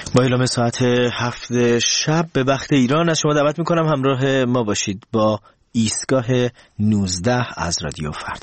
با اعلام ساعت 7 شب به وقت ایران از شما دعوت میکنم همراه ما باشید با ایستگاه 19 از رادیو فردا.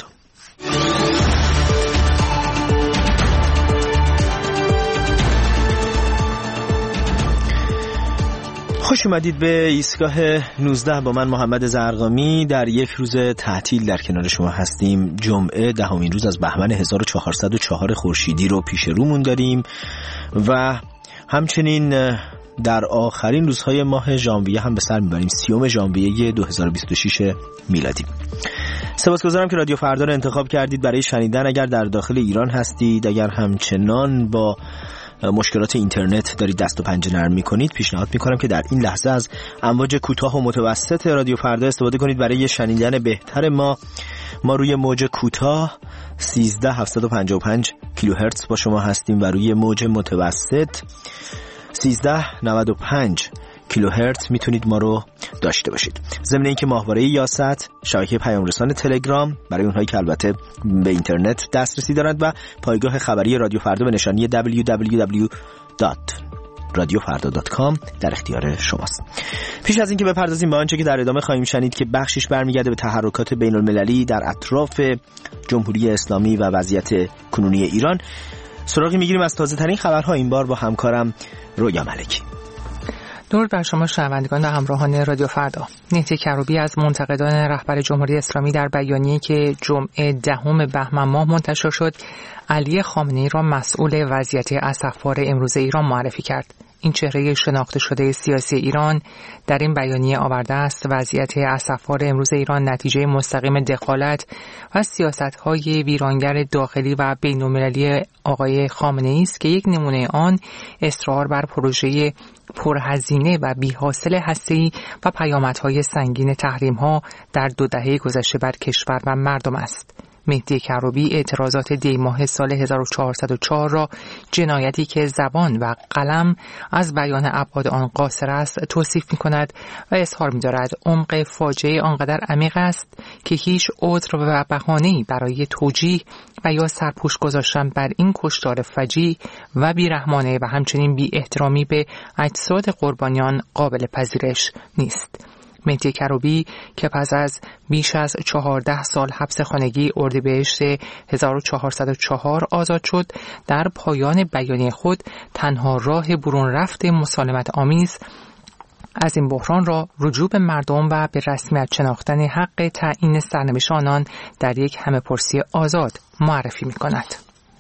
خوش اومدید به ایستگاه 19 با من محمد زرقامی. در یک روز تعطیل در کنار شما هستیم. جمعه 10مین روز از بهمن 1404 خورشیدی رو پیش رومون داریم و همچنین در آخرین روزهای ماه ژانویه هم به سر میبریم. 30 ژانویه 2026 میلادی. سپاسگزارم که رادیو فردا رو انتخاب کردید برای شنیدن. اگر در داخل ایران هستید، اگر همچنان با مشکلات اینترنت دارید دست و پنجه نرم میکنید، پیشنهاد میکنم که در این لحظه از امواج کوتاه و متوسط رادیو فردا استفاده کنید برای شنیدن بهتر ما روی موج کوتاه 13755 کیلوهرتز با شما هستیم و روی موج متوسط 1395 کیلوهرتز میتونید ما رو داشته باشید. ضمن اینکه ماهواره یاست، شبکه پیام رسان تلگرام برای اونهایی که البته به اینترنت دسترسی دارند و پایگاه خبری رادیو فردا به نشانی www.radiofarda.com در اختیار شماست. پیش از اینکه بپردازیم به آنچه که در ادامه خواهیم شنید که بخشش برمیگرده به تحرکات بین المللی در اطراف جمهوری اسلامی و وضعیت کنونی ایران، سراغی میگیریم از تازه ترین خبرها، این بار با همکارم رویا ملکی. درود بر شما شنوندگان و همراهان رادیو فردا. مهدی کروبی از منتقدان رهبر جمهوری اسلامی در بیانیه‌ای که جمعه 10 بهمن ماه منتشر شد، علی خامنه‌ای را مسئول وضعیت اسفبار امروز ایران معرفی کرد. این چهره شناخته شده سیاسی ایران در این بیانیه آورده است وضعیت اسفبار امروز ایران نتیجه مستقیم دخالت و سیاست‌های ویرانگر داخلی و بین‌المللی آقای خامنه‌ای است که یک نمونه آن اصرار بر پروژه پرهزینه و بی‌حاصل هسته‌ای و پیامدهای سنگین تحریم‌ها در 2 دهه گذشته بر کشور و مردم است. مهدی کروبی اعتراضات دی‌ماه سال 1404 را جنایتی که زبان و قلم از بیان ابعاد آن قاصر است توصیف می‌کند و اظهار می‌دارد عمق فاجعه آنقدر عمیق است که هیچ عذر و بهانه‌ای برای توجیه و یا سرپوش گذاشتن بر این کشتار فجیع و بی‌رحمانه و همچنین بی‌احترامی به اجساد قربانیان قابل پذیرش نیست. مهدی کروبی که پس از بیش از 14 سال حبس خانگی اردیبهشت 1404 آزاد شد، در پایان بیانیه خود تنها راه برون رفت مسالمت آمیز از این بحران را رجوع به مردم و به رسمیت شناختن حق تعیین سرنوشت آنان در یک همه‌پرسی آزاد معرفی می‌کند.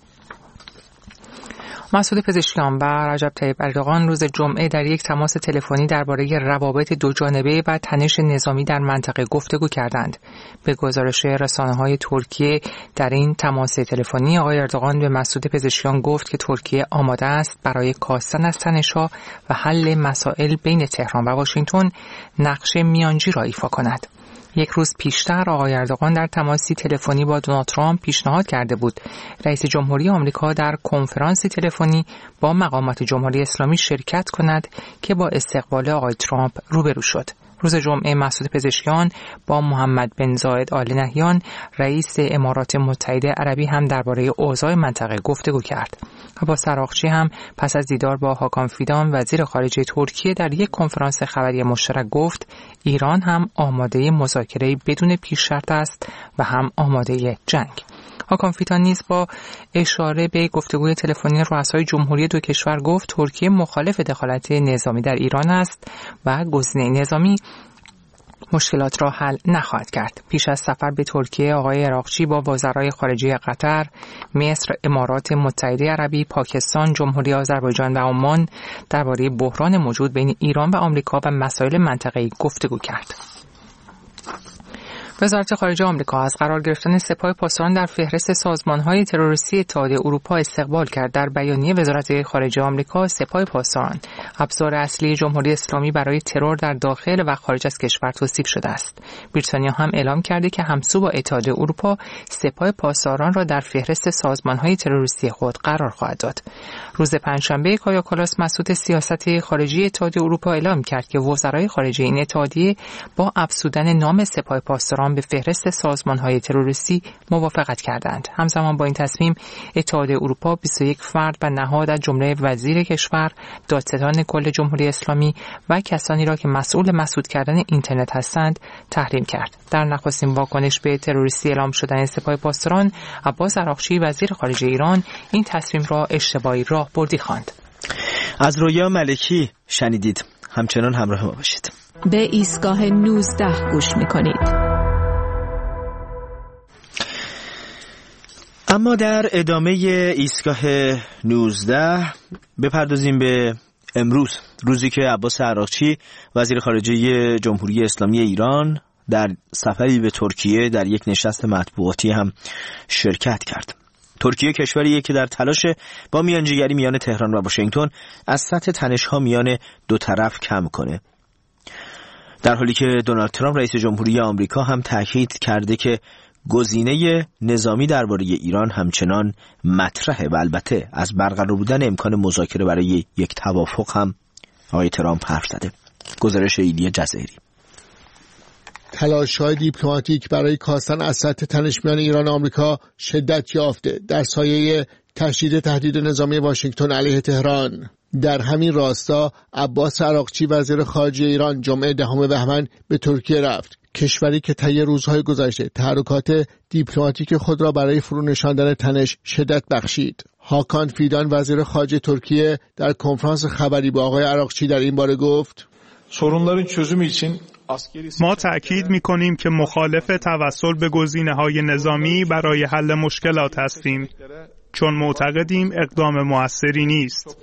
مسعود پزشکیان و رجب طیب اردوغان روز جمعه در یک تماس تلفنی درباره روابط دوجانبه و تنش نظامی در منطقه گفتگو کردند. به گزارش رسانه‌های ترکیه در این تماس تلفنی آقای اردوغان به مسعود پزشکیان گفت که ترکیه آماده است برای کاستن از تنش‌ها و حل مسائل بین تهران و واشنگتن نقش میانجی را ایفا کند. یک روز پیشتر آقای اردوغان در تماسی تلفنی با دونالد ترامپ پیشنهاد کرده بود رئیس جمهوری آمریکا در کنفرانسی تلفنی با مقامات جمهوری اسلامی شرکت کند که با استقبال آقای ترامپ روبرو شد. روز جمعه مسعود پزشکیان با محمد بن زاید آل نهیان رئیس امارات متحده عربی هم درباره اوضاع منطقه گفتگو کرد و با سراغچی هم پس از دیدار با هاکان فیدان وزیر خارجه ترکیه در یک کنفرانس خبری مشترک گفت ایران هم آماده مذاکره بدون پیش شرط است و هم آماده جنگ. هاکان فیدان نیز با اشاره به گفتگوی تلفنی رؤسای جمهوری دو کشور گفت ترکیه مخالف دخالت نظامی در ایران است و گزینه نظامی مشکلات را حل نخواهد کرد. پیش از سفر به ترکیه آقای عراقچی با وزرای خارجه قطر، مصر، امارات متحده عربی، پاکستان، جمهوری آذربایجان و عمان درباره بحران موجود بین ایران و آمریکا و مسائل منطقه‌ای گفتگو کرد. وزارت خارجه آمریکا از قرار گرفتن سپاه پاسداران در فهرست سازمان‌های تروریستی اتحادیه اروپا استقبال کرد. در بیانیه وزارت خارجه آمریکا سپاه پاسداران ابزار اصلی جمهوری اسلامی برای ترور در داخل و خارج از کشور توصیف شده است. بریتانیا هم اعلام کرده که همسو با اتحادیه اروپا سپاه پاسداران را در فهرست سازمان‌های تروریستی خود قرار خواهد داد. روز پنجشنبه کایا کالاس مسئول سیاست خارجی اتحادیه اروپا اعلام کرد که وزرای خارجه این اتحادیه با افزودن نام سپاه پاسداران ایران به فهرست سازمان‌های تروریستی موافقت کردند. همزمان با این تصمیم اتحادیه اروپا 21 فرد و نهاد از جمله وزیر کشور، دادستان کل جمهوری اسلامی و کسانی را که مسئول مسدود کردن اینترنت هستند تحریم کرد. در نخستین واکنش به تروریستی اعلام شدن سپاه پاسداران، عباس عراقچی وزیر خارجه ایران این تصمیم را اشتباهی راهبردی خواند. از رویا ملکی شنیدید. همچنان همراه ما باشید. به ایستگاه 19 گوش می‌کنید. اما در ادامه ایستگاه 19 بپردازیم به امروز، روزی که عباس عراقچی وزیر خارجه جمهوری اسلامی ایران در سفری به ترکیه در یک نشست مطبوعاتی هم شرکت کرد. ترکیه کشوریه که در تلاش با میانجیگری میان تهران و واشنگتن از سطح تنش‌ها میان دو طرف کم کنه، در حالی که دونالد ترامپ رئیس جمهوری آمریکا هم تاکید کرده که گزینه نظامی درباره ایران همچنان مطرحه و البته از برقرار بودن امکان مذاکره برای یک توافق هم آقای ترامپ حرف زده. گزارش ایلی جزیری. تلاش‌های دیپلماتیک برای کاستن از سطح تنش میان ایران و آمریکا شدت یافته در سایه تشدید تهدید نظامی واشنگتن علیه تهران. در همین راستا عباس عراقچی وزیر خارجه ایران جمعه 10 بهمن به ترکیه رفت، کشوری که طی روزهای گذشته تحرکات دیپلماتیک خود را برای فرو نشاندن تنش شدت بخشید. هاکان فیدان وزیر خارجه ترکیه در کنفرانس خبری با آقای عراقچی در این باره گفت: ما تأکید می‌کنیم که مخالف توسل به گزینه‌های نظامی برای حل مشکلات هستیم، چون معتقدیم اقدام موثری نیست.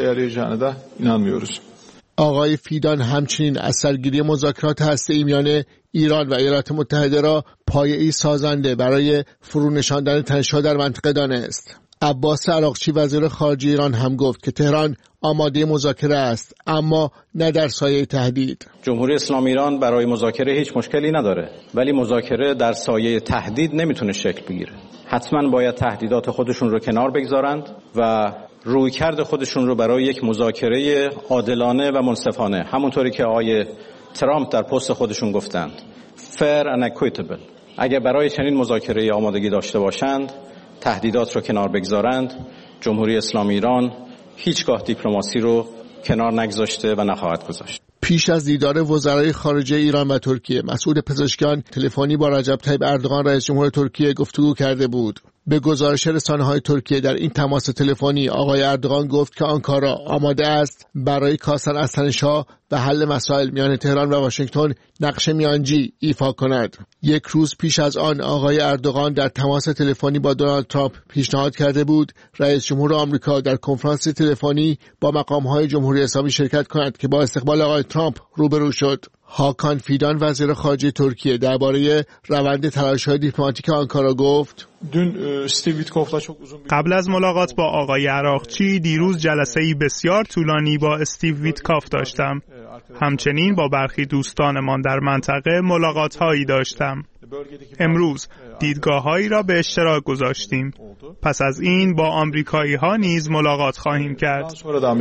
آقای فیدان همچنین از سرگیری مذاکرات هسته‌ای میان ایران و ایالات متحده را پایه‌ای سازنده برای فرو نشاندن تنش‌ها در منطقه دانست. عباس عراقچی وزیر خارجه ایران هم گفت که تهران آماده مذاکره است، اما نه در سایه تهدید. جمهوری اسلامی ایران برای مذاکره هیچ مشکلی نداره، ولی مذاکره در سایه تهدید نمیتونه شکل بگیره. حتما باید تهدیدات خودشون رو کنار بگذارند و رویکرد خودشون رو برای یک مذاکره عادلانه و منصفانه، همونطوری که آقای ترامپ در پست خودشون گفتند، fair and equitable، اگر برای چنین مذاکره آمادگی داشته باشند، تهدیدات رو کنار بگذارند، جمهوری اسلامی ایران هیچگاه دیپلماسی رو کنار نگذاشته و نخواهد گذاشت. پیش از دیدار وزرای خارجه ایران و ترکیه، مسعود پزشکیان تلفنی با رجب طیب اردوغان رئیس جمهور ترکیه گفتگو کرده بود. به گزارش رسانه‌های ترکیه در این تماس تلفنی آقای اردوغان گفت که آنکارا آماده است برای کاستن از تنش‌ها و حل مسائل میان تهران و واشنگتن نقش میانجی ایفا کند. یک روز پیش از آن آقای اردوغان در تماس تلفنی با دونالد ترامپ پیشنهاد کرده بود رئیس جمهور آمریکا در کنفرانس تلفنی با مقام‌های جمهوری اسلامی شرکت کند که با استقبال آقای ترامپ روبرو شد. هاکان فیدان وزیر خارجه ترکیه درباره روند تلاش‌های دیپلماتیک آنکارا گفت: قبل از ملاقات با آقای عراقچی دیروز جلسه‌ای بسیار طولانی با استیو ویتکاف داشتم. همچنین با برخی دوستانمان در منطقه ملاقات‌هایی داشتم. امروز دیدگاه‌هایی را به اشتراک گذاشتیم. پس از این با آمریکایی‌ها نیز ملاقات خواهیم کرد.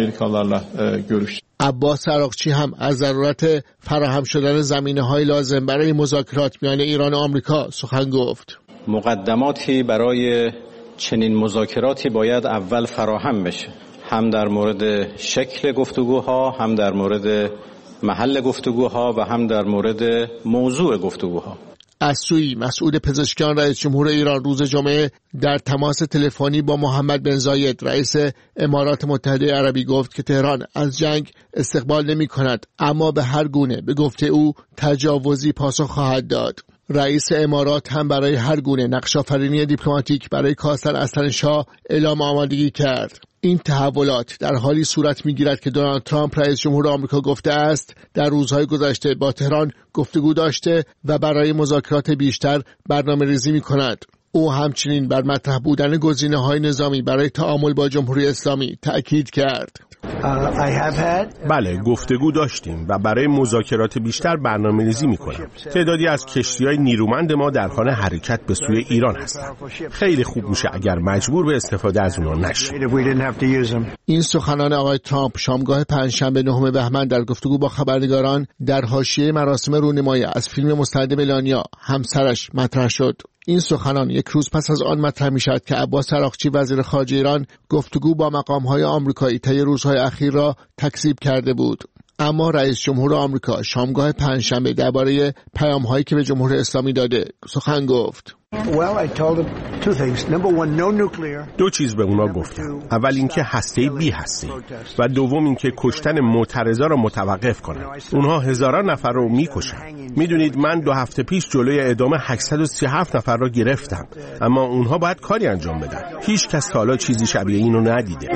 عباس عراقچی هم از ضرورت فراهم شدن زمینه‌های لازم برای مذاکرات میان ایران و آمریکا سخن گفت. مقدماتی برای چنین مذاکراتی باید اول فراهم بشه، هم در مورد شکل گفتگوها، هم در مورد محل گفتگوها و هم در مورد موضوع گفتگوها. از سوی مسعود پزشکیان رئیس جمهور ایران روز جمعه در تماس تلفنی با محمد بن زاید رئیس امارات متحده عربی گفت که تهران از جنگ استقبال نمی کند، اما به هر گونه به گفته او تجاوزی پاسخ خواهد داد. رئیس امارات هم برای هر گونه نقش‌آفرینی دیپلماتیک برای کاستن از تنش‌ها اعلام آمادگی کرد. این تحولات در حالی صورت می‌گیرد که دونالد ترامپ رئیس جمهور آمریکا گفته است در روزهای گذشته با تهران گفتگو داشته و برای مذاکرات بیشتر برنامه‌ریزی می‌کند. او همچنین بر مطرح بودن گزینه‌های نظامی برای تعامل با جمهوری اسلامی تأکید کرد. بله، گفتگو داشتیم و برای مذاکرات بیشتر برنامه‌ریزی می‌کنم. تعدادی از کشتی‌های نیرومند ما در حال حرکت به سوی ایران هستند. خیلی خوب میشه اگر مجبور به استفاده از اونها نشیم. این سخنان آقای ترامپ شامگاه پنجشنبه 9 بهمن در گفتگو با خبرنگاران در حاشیه مراسم رونمایی از فیلم مستند ملانیا همسرش مطرح شد. این سخنان یک روز پس از آن مطرح می‌شد که عباس عراقچی وزیر خارجه ایران گفتگو با مقام‌های آمریکایی طی روزهای اخیر را تکذیب کرده بود. اما رئیس جمهور آمریکا شامگاه پنجشنبه درباره پیام‌هایی که به جمهوری اسلامی داده سخن گفت. دو چیز به اونا گفتم. اول اینکه هسته‌ای بی هسته‌ای و دوم اینکه کشتن معترضا را متوقف کنن. اونها هزاران نفر رو میکشن. میدونید من 2 هفته پیش جلوی اعدام 837 نفر را گرفتم، اما اونها باید کاری انجام بدن. هیچ کس تا حالا چیزی شبیه اینو ندیده.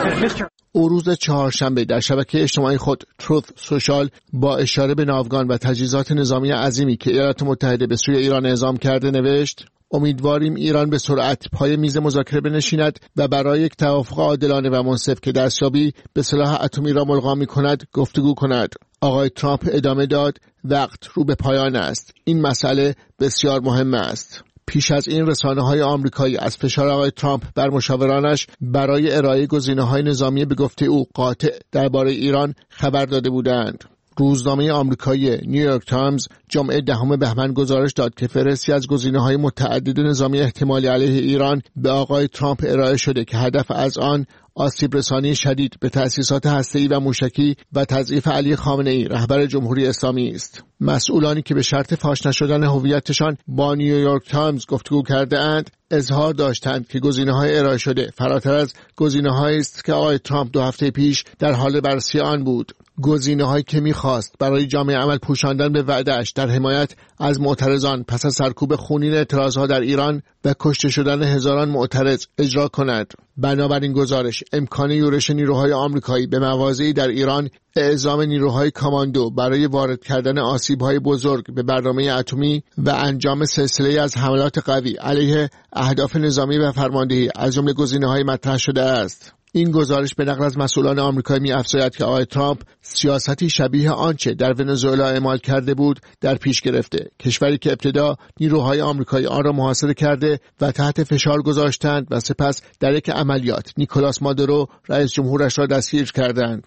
او روز چهارشنبه در شبکه اجتماعی خود تروث سوشال با اشاره به ناوگان و تجهیزات نظامی عظیمی که ایالات متحده به سوی ایران اعزام کرده نوشت: امیدواریم ایران به سرعت پای میز مذاکره بنشیند و برای یک توافق عادلانه و منصف که دستیابی به سلاح اتمی را ملغا می‌کند گفتگو کند. آقای ترامپ ادامه داد: وقت رو به پایان است. این مسئله بسیار مهم است. پیش از این رسانه‌های آمریکایی از فشار آقای ترامپ بر مشاورانش برای ارائه گزینه‌های نظامی به گفته او قاطع درباره ایران خبر داده بودند. روزنامه آمریکایی نیویورک تایمز جمعه 10 بهمن گزارش داد که فهرستی از گزینه‌های متعدد نظامی احتمالی علیه ایران به آقای ترامپ ارائه شده که هدف از آن آسیب رسانی شدید به تأسیسات هسته‌ای و موشکی و تضعیف علی خامنه‌ای رهبر جمهوری اسلامی است. مسئولانی که به شرط فاش نشدن هویتشان با نیویورک تایمز گفتگو کرده اند اظهار داشتند که گزینه‌های ارائه شده فراتر از گزینه‌هایی است که آقای ترامپ 2 هفته پیش در حال بررسی آن بود. گزینه‌هایی که می‌خواست برای جامعه عمل پوشاندن به وعده‌اش در حمایت از معترضان پس از سرکوب خونین اعتراضها در ایران و کشته شدن هزاران معترض اجرا کند. بنابراین گزارش امکان یورش نیروهای آمریکایی به مواضعی در ایران، اعزام نیروهای کاماندو برای وارد کردن آسیب‌های بزرگ به برنامه اتمی و انجام سلسله از حملات قوی علیه اهداف نظامی و فرماندهی از جمله گزینه‌های مطرح شده است. این گزارش به نقل از مسئولان آمریکایی می‌افزاید که آقای ترامپ سیاستی شبیه آنچه در ونزوئلا اعمال کرده بود در پیش گرفته، کشوری که ابتدا نیروهای آمریکایی آن را محاصره کرده و تحت فشار گذاشتند و سپس در یک عملیات نیکولاس مادورو رئیس جمهورش را دستگیر کردند.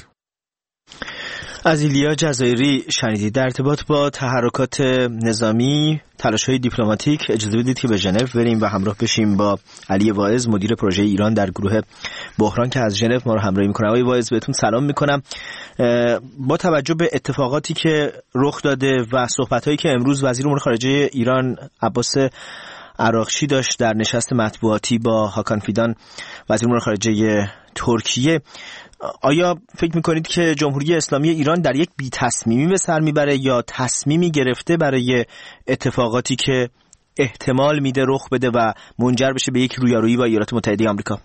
از ایلیا جزایری شنیدید. در ارتباط با تحرکات نظامی، تلاش‌های دیپلماتیک، اجازه بدید که به ژنو بریم و همراه بشیم با علی واعظ، مدیر پروژه ایران در گروه بحران که از ژنو ما رو همراهی می‌کنه. آقای واعظ بهتون سلام می‌کنم. با توجه به اتفاقاتی که رخ داده و صحبت‌هایی که امروز وزیر امور خارجه ایران عباس عراقچی داشت در نشست مطبوعاتی با هاکان فیدان وزیر امور خارجه ترکیه، آیا فکر میکنید که جمهوری اسلامی ایران در یک بی تصمیمی به سر میبره یا تصمیمی گرفته برای اتفاقاتی که احتمال میده رخ بده و منجر بشه به یک رویارویی با ایالات متحده آمریکا؟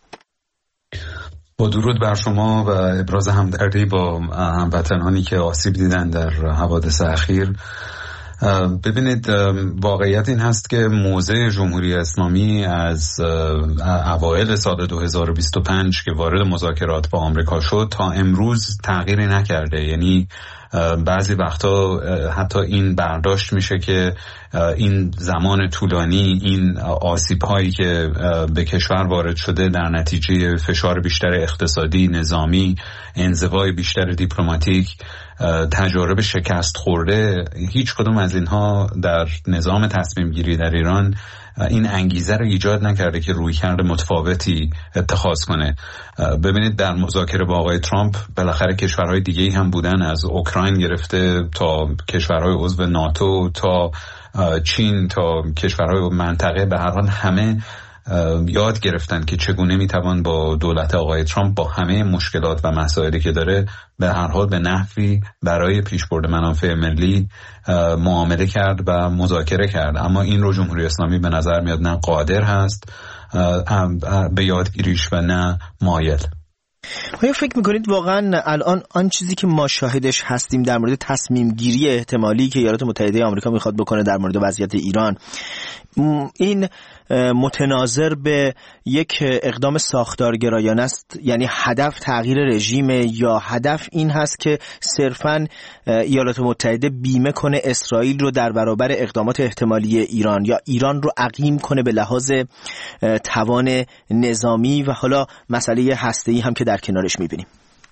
با درود بر شما و ابراز همدردی با هموطنانی که آسیب دیدن در حوادث اخیر. ببینید، واقعیت این هست که موضع جمهوری اسلامی از اوایل سال 2025 که وارد مذاکرات با آمریکا شد تا امروز تغییری نکرده. یعنی بعضی وقتا حتی این برداشت میشه که این زمان طولانی، این آسیب هایی که به کشور وارد شده در نتیجه فشار بیشتر اقتصادی، نظامی، انزوای بیشتر دیپلماتیک، تجارب شکست خورده، هیچ کدوم از اینها در نظام تصمیم گیری در ایران این انگیزه رو ایجاد نکرده که رویکرد متفاوتی اتخاذ کنه. ببینید، در مذاکره با آقای ترامپ بالاخره کشورهای دیگه‌ای هم بودن، از اوکراین گرفته تا کشورهای عضو ناتو تا چین تا کشورهای منطقه، به هر حال همه یاد گرفتن که چگونه میتوان با دولت آقای ترامپ با همه مشکلات و مسائلی که داره به هر حال به نحوی برای پیشبرد منافع ملی معامله کرد و مذاکره کرد. اما این رو جمهوری اسلامی به نظر میاد نه قادر هست به یادگیریش و نه مایل. آیا فکر میکنید واقعا الان آن چیزی که ما شاهدش هستیم در مورد تصمیم گیری احتمالی که ایالات متحده آمریکا میخواد بکنه در مورد وضعیت ایران این متناظر به یک اقدام ساختارگرایانه است؟ یعنی هدف تغییر رژیم یا هدف این هست که صرفاً ایالات متحده بیمه کنه اسرائیل رو در برابر اقدامات احتمالی ایران، یا ایران رو عقیم کنه به لحاظ توان نظامی و حالا مسئله هسته‌ای هم که در کنارش می‌بینیم؟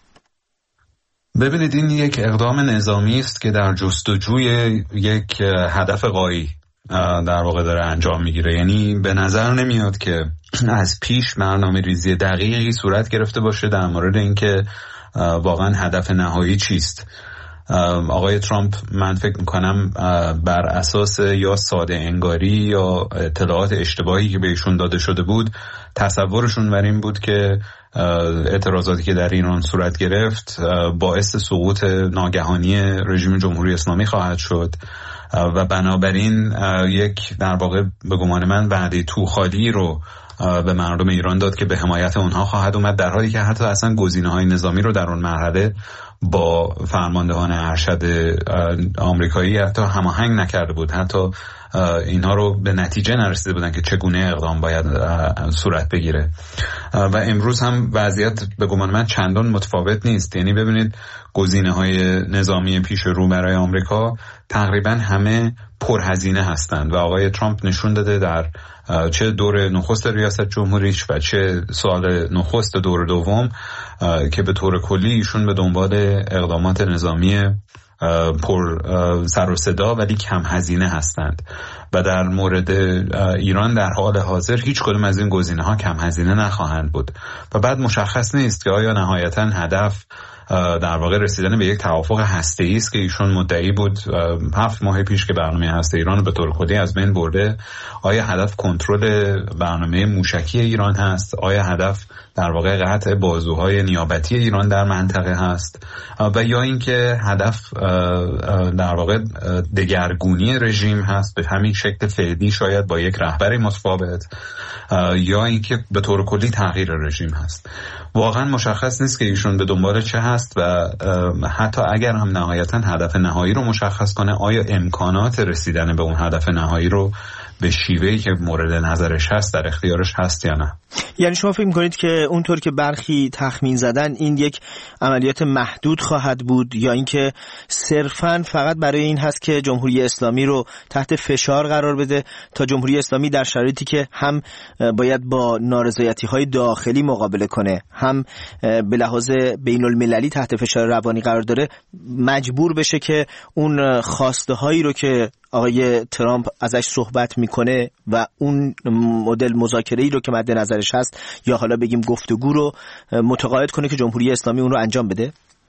ببینید، این یک اقدام نظامی است که در جستجوی یک هدف غایی در واقع داره انجام میگیره. یعنی به نظر نمیاد که از پیش برنامه ریزی دقیقی صورت گرفته باشه در مورد اینکه واقعا هدف نهایی چیست. آقای ترامپ، من فکر میکنم بر اساس یا ساده انگاری یا اطلاعات اشتباهی که بهشون داده شده بود، تصورشون بر این بود که اعتراضاتی که در ایران صورت گرفت باعث سقوط ناگهانی رژیم جمهوری اسلامی خواهد شد و بنابراین یک در واقع به گمان من وعده توخالی رو به مردم ایران داد که به حمایت اونها خواهد اومد، در حالی که حتی اصلا گزینه‌های نظامی رو در اون مرحله با فرماندهان ارشد آمریکایی حتی هماهنگ نکرده بود، حتی اینها رو به نتیجه نرسیده بودن که چگونه اقدام باید صورت بگیره. و امروز هم وضعیت به گمان من چندان متفاوت نیست. یعنی ببینید، گزینه‌های نظامی پیش رو برای آمریکا تقریبا همه پرهزینه هستند و آقای ترامپ نشون داده در چه دور نخست ریاست جمهوریش و چه سال نخست دور دوم که به طور کلی ایشون به دنبال اقدامات نظامی پر سر و صدا ولی کم هزینه هستند و در مورد ایران در حال حاضر هیچ کدوم از این گزینه‌ها کم هزینه نخواهند بود و بعد مشخص نیست که آیا نهایتاً هدف در واقع رسیدن به یک توافق هسته‌ای است که ایشون مدعی بود 7 ماه پیش که برنامه هسته ایران رو به طور کلی از بین برده. آیا هدف کنترل برنامه موشکی ایران هست؟ آیا هدف در واقع قطع بازوهای نیابتی ایران در منطقه هست؟ و یا اینکه هدف در واقع دگرگونی رژیم هست به همین شکل فعلی، شاید با یک رهبری متفاوت، یا اینکه به طور کلی تغییر رژیم هست. واقعا مشخص نیست که ایشون به دنبال چه هست و حتی اگر هم نهایتا هدف نهایی رو مشخص کنه، آیا امکانات رسیدن به اون هدف نهایی رو به شیوهی که مورد نظرش هست در اختیارش هست یا نه؟ یعنی شما فکر می‌کنید که اونطور که برخی تخمین زدن این یک عملیات محدود خواهد بود، یا اینکه صرفاً فقط برای این هست که جمهوری اسلامی رو تحت فشار قرار بده تا جمهوری اسلامی در شرایطی که هم باید با نارضایتی‌های داخلی مقابله کنه، هم به لحاظ بین‌المللی تحت فشار روانی قرار داره، مجبور بشه که اون خواسته‌هایی رو که آقای ترامپ ازش صحبت میکنه و اون مدل مذاکره‌ای رو که مد نظرش هست، یا حالا بگیم گفتگو رو متقاعد کنه که جمهوری اسلامی اون رو انجام بده؟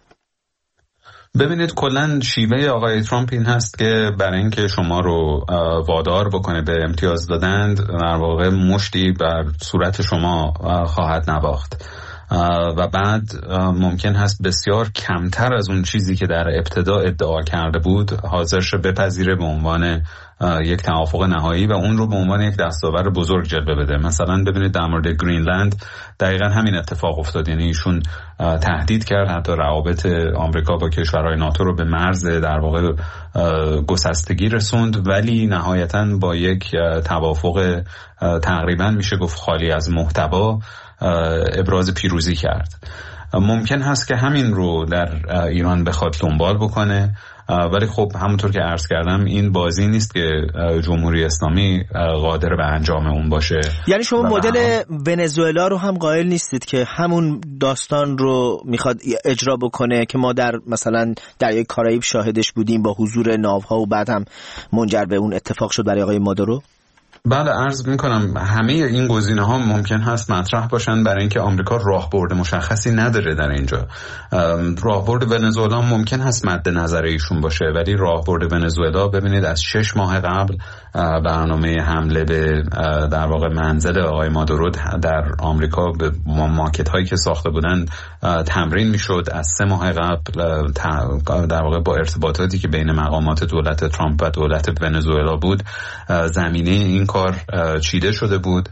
ببینید، کلاً شیوه آقای ترامپ این هست که برای اینکه شما رو وادار بکنه به امتیاز دادن، در واقع مشتی بر صورت شما خواهد نواخت و بعد ممکن هست بسیار کمتر از اون چیزی که در ابتدا ادعا کرده بود حاضر شه بپذیره به عنوان یک توافق نهایی و اون رو به عنوان یک دستاورد بزرگ جلوه بده. مثلا ببینید در مورد گرینلند دقیقا همین اتفاق افتاد. یعنی ایشون تهدید کرد حتی روابط آمریکا با کشورهای ناتو رو به مرز در واقع گسستگی رسوند، ولی نهایتاً با یک توافق تقریبا میشه گفت خالی از محتوا ابراز پیروزی کرد. ممکن هست که همین رو در ایران بخواد دنبال بکنه، ولی خب همونطور که عرض کردم این بازی نیست که جمهوری اسلامی قادر به انجام اون باشه. یعنی شما مدل ونزوئلا رو هم قائل نیستید که همون داستان رو میخواد اجرا بکنه که ما در مثلا دریای کارائیب شاهدش بودیم با حضور ناوها و بعد هم منجر به اون اتفاق شد برای آقای مادورو؟ بله، عرض میکنم همه این گزینه ها ممکن هست مطرح باشن برای اینکه آمریکا راهبرد مشخصی نداره در اینجا. راهبرد ونزوئلا ممکن هست مد نظر ایشون باشه، ولی راهبرد ونزوئلا ببینید از 6 ماه قبل برنامه حمله به در واقع منزل آقای مادورو در آمریکا به ماکت هایی که ساخته بودن تمرین میشد. از 3 ماه قبل در واقع با ارتباطاتی که بین مقامات دولت ترامپ و دولت ونزوئلا بود زمینه این کار چیده شده بود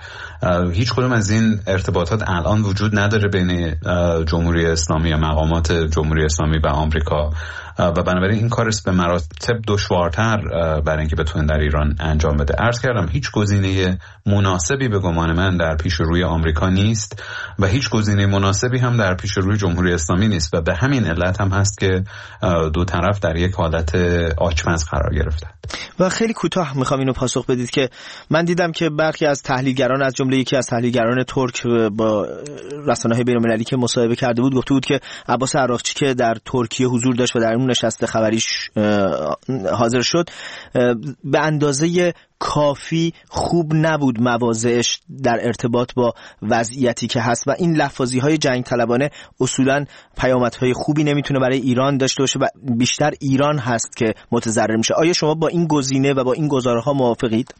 هیچ کدوم از این ارتباطات الان وجود نداره بین جمهوری اسلامی یا مقامات جمهوری اسلامی و آمریکا و بنابراین این کار است به مراتب دشوارتر برای اینکه بتونه در ایران انجام بده. عرض کردم هیچ گزینه مناسبی به گمان من در پیش روی آمریکا نیست و هیچ گزینه مناسبی هم در پیش روی جمهوری اسلامی نیست و به همین علت هم هست که دو طرف در یک حالت آچمز قرار گرفتن. و خیلی کوتاه میخوام اینو پاسخ بدید که من دیدم که برخی از تحلیلگران، از جمله یکی از تحلیلگران ترک با رسانه‌های بین‌المللی که مصاحبه کرده بود، گفته بود که عباس عراقچی که در ترکیه حضور داشت و در اون نشست خبریش حاضر شد به اندازه کافی خوب نبود مواضعش در ارتباط با وضعیتی که هست و این لفاظی‌های جنگ طلبانه اصولاً پیامدهای خوبی نمیتونه برای ایران داشته باشه و بیشتر ایران هست که متضرر میشه. آیا شما با این گزینه و با این گزاره‌ها موافقید؟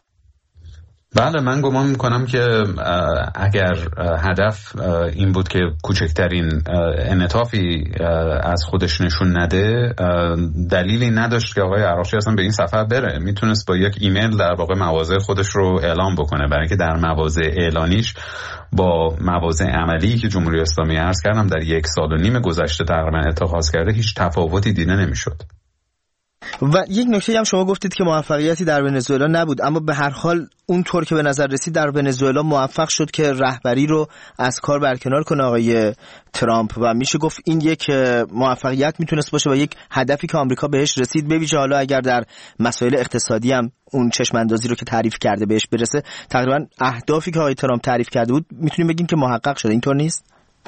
بله، من گمان میکنم که اگر هدف این بود که کوچکترین انعطافی از خودش نشون نده، دلیلی نداشت که آقای عراقچی اصلا به این سفر بره. میتونست با یک ایمیل در واقع مواضع خودش رو اعلام بکنه، برای اینکه در مواضع اعلانیش با مواضع عملی که جمهوری اسلامی عرض کردم در 1.5 سال گذشته تقریبا اتخاذ کرده هیچ تفاوتی دیده نمیشد. و یک نکته هم شما گفتید که موفقیتی در ونزوئلا نبود، اما به هر حال اونطور که به نظر رسید در ونزوئلا موفق شد که رهبری رو از کار برکنار کنه آقای ترامپ و میشه گفت این یک موفقیت میتونست باشه و یک هدفی که آمریکا بهش رسید، به ویژه حالا اگر در مسائل اقتصادی هم اون چشم اندازی رو که تعریف کرده بهش برسه. تقریبا اهدافی که آقای ترامپ تعریف کرده بود میتونیم بگیم که محقق شده، اینطور نیست؟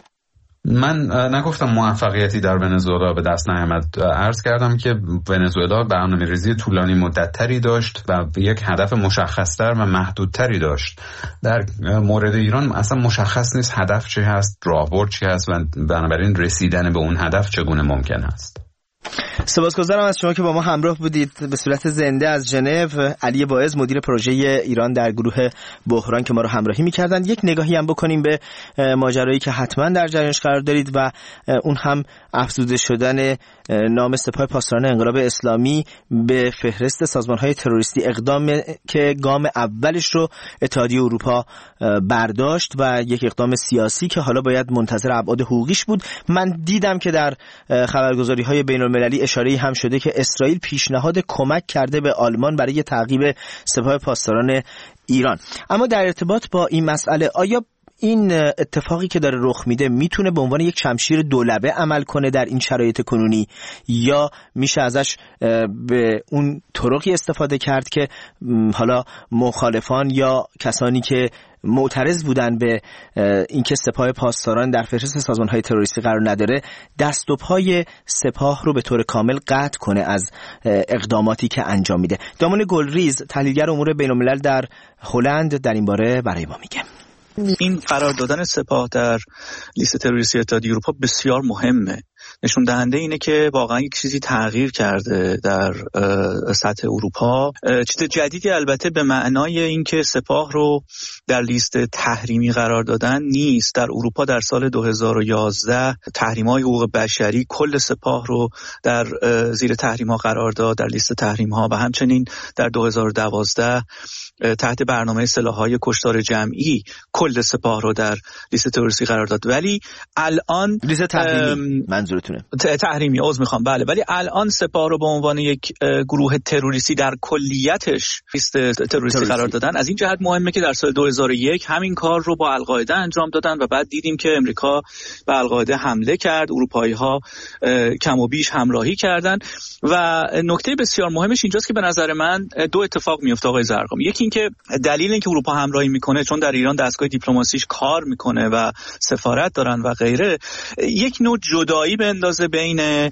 من نگفتم موفقیتی در ونزوئلا به دست نیامد. عرض کردم که ونزوئلا برنامه‌ریزی طولانی مدت‌تری داشت و یک هدف مشخص‌تر و محدودتری داشت. در مورد ایران اصلا مشخص نیست هدف چه هست، راهبرد چی هست و بنابراین رسیدن به اون هدف چگونه ممکن است. سپاسگزارم از شما که با ما همراه بودید به صورت زنده از ژنو. علی واعظ مدیر پروژه ایران در گروه بحران که ما رو همراهی می‌کردند. یک نگاهی هم بکنیم به ماجرایی که حتما در جریانش قرار دارید و اون هم افزوده شدن نام سپاه پاسداران انقلاب اسلامی به فهرست سازمان‌های تروریستی، اقدام که گام اولش رو اتحادیه اروپا برداشت و یک اقدام سیاسی که حالا باید منتظر ابعاد حقوقیش بود. من دیدم که در خبرگزاری‌های بین‌المللی اشاره‌ای هم شده که اسرائیل پیشنهاد کمک کرده به آلمان برای تعقیب سپاه پاسداران ایران. اما در ارتباط با این مسئله آیا این اتفاقی که داره رخ میده میتونه به عنوان یک شمشیر دولبه عمل کنه در این شرایط کنونی یا میشه ازش به اون طرقی استفاده کرد که حالا مخالفان یا کسانی که معترض بودن به اینکه سپاه پاسداران در فهرست سازمان‌های تروریستی قرار نداره دست و پای سپاه رو به طور کامل قطع کنه از اقداماتی که انجام میده؟ دامان گلریز تحلیلگر امور بین‌الملل در هلند در این باره برای ما میگه. این قرار دادن سپاه در لیست تروریستی اتحادیه اروپا بسیار مهمه. نشون دهنده اینه که واقعا یک چیزی تغییر کرده در سطح اروپا، چیز جدیدی البته به معنای اینکه سپاه رو در لیست تحریمی قرار دادن نیست. در اروپا در سال 2011 تحریم‌های حقوق بشری کل سپاه رو در زیر تحریم‌ها قرار داد، در لیست تحریم‌ها، و همچنین در 2012 تحت برنامه سلاح‌های کشتار جمعی کل سپاه رو در لیست تروریستی قرار داد. ولی الان لیست تحریمی منظورتونه؟ تحریمی، عذر میخوام، بله. ولی الان سپاه رو به عنوان یک گروه تروریستی در کلیتش لیست تروریستی قرار دادن. از این جهت مهمه که در سال 2001 همین کار رو با القاعده انجام دادن و بعد دیدیم که امریکا به القاعده حمله کرد، اروپایی‌ها کم و بیش همراهی کردن. و نکته بسیار مهمش اینجاست که به نظر من دو اتفاق میفته آقای زرقامی. یکی این که دلیل اینکه اروپا همراهی میکنه چون در ایران دستگاه دیپلماسیش کار میکنه و سفارت دارن و غیره، یک نوع جدایی بندازه بین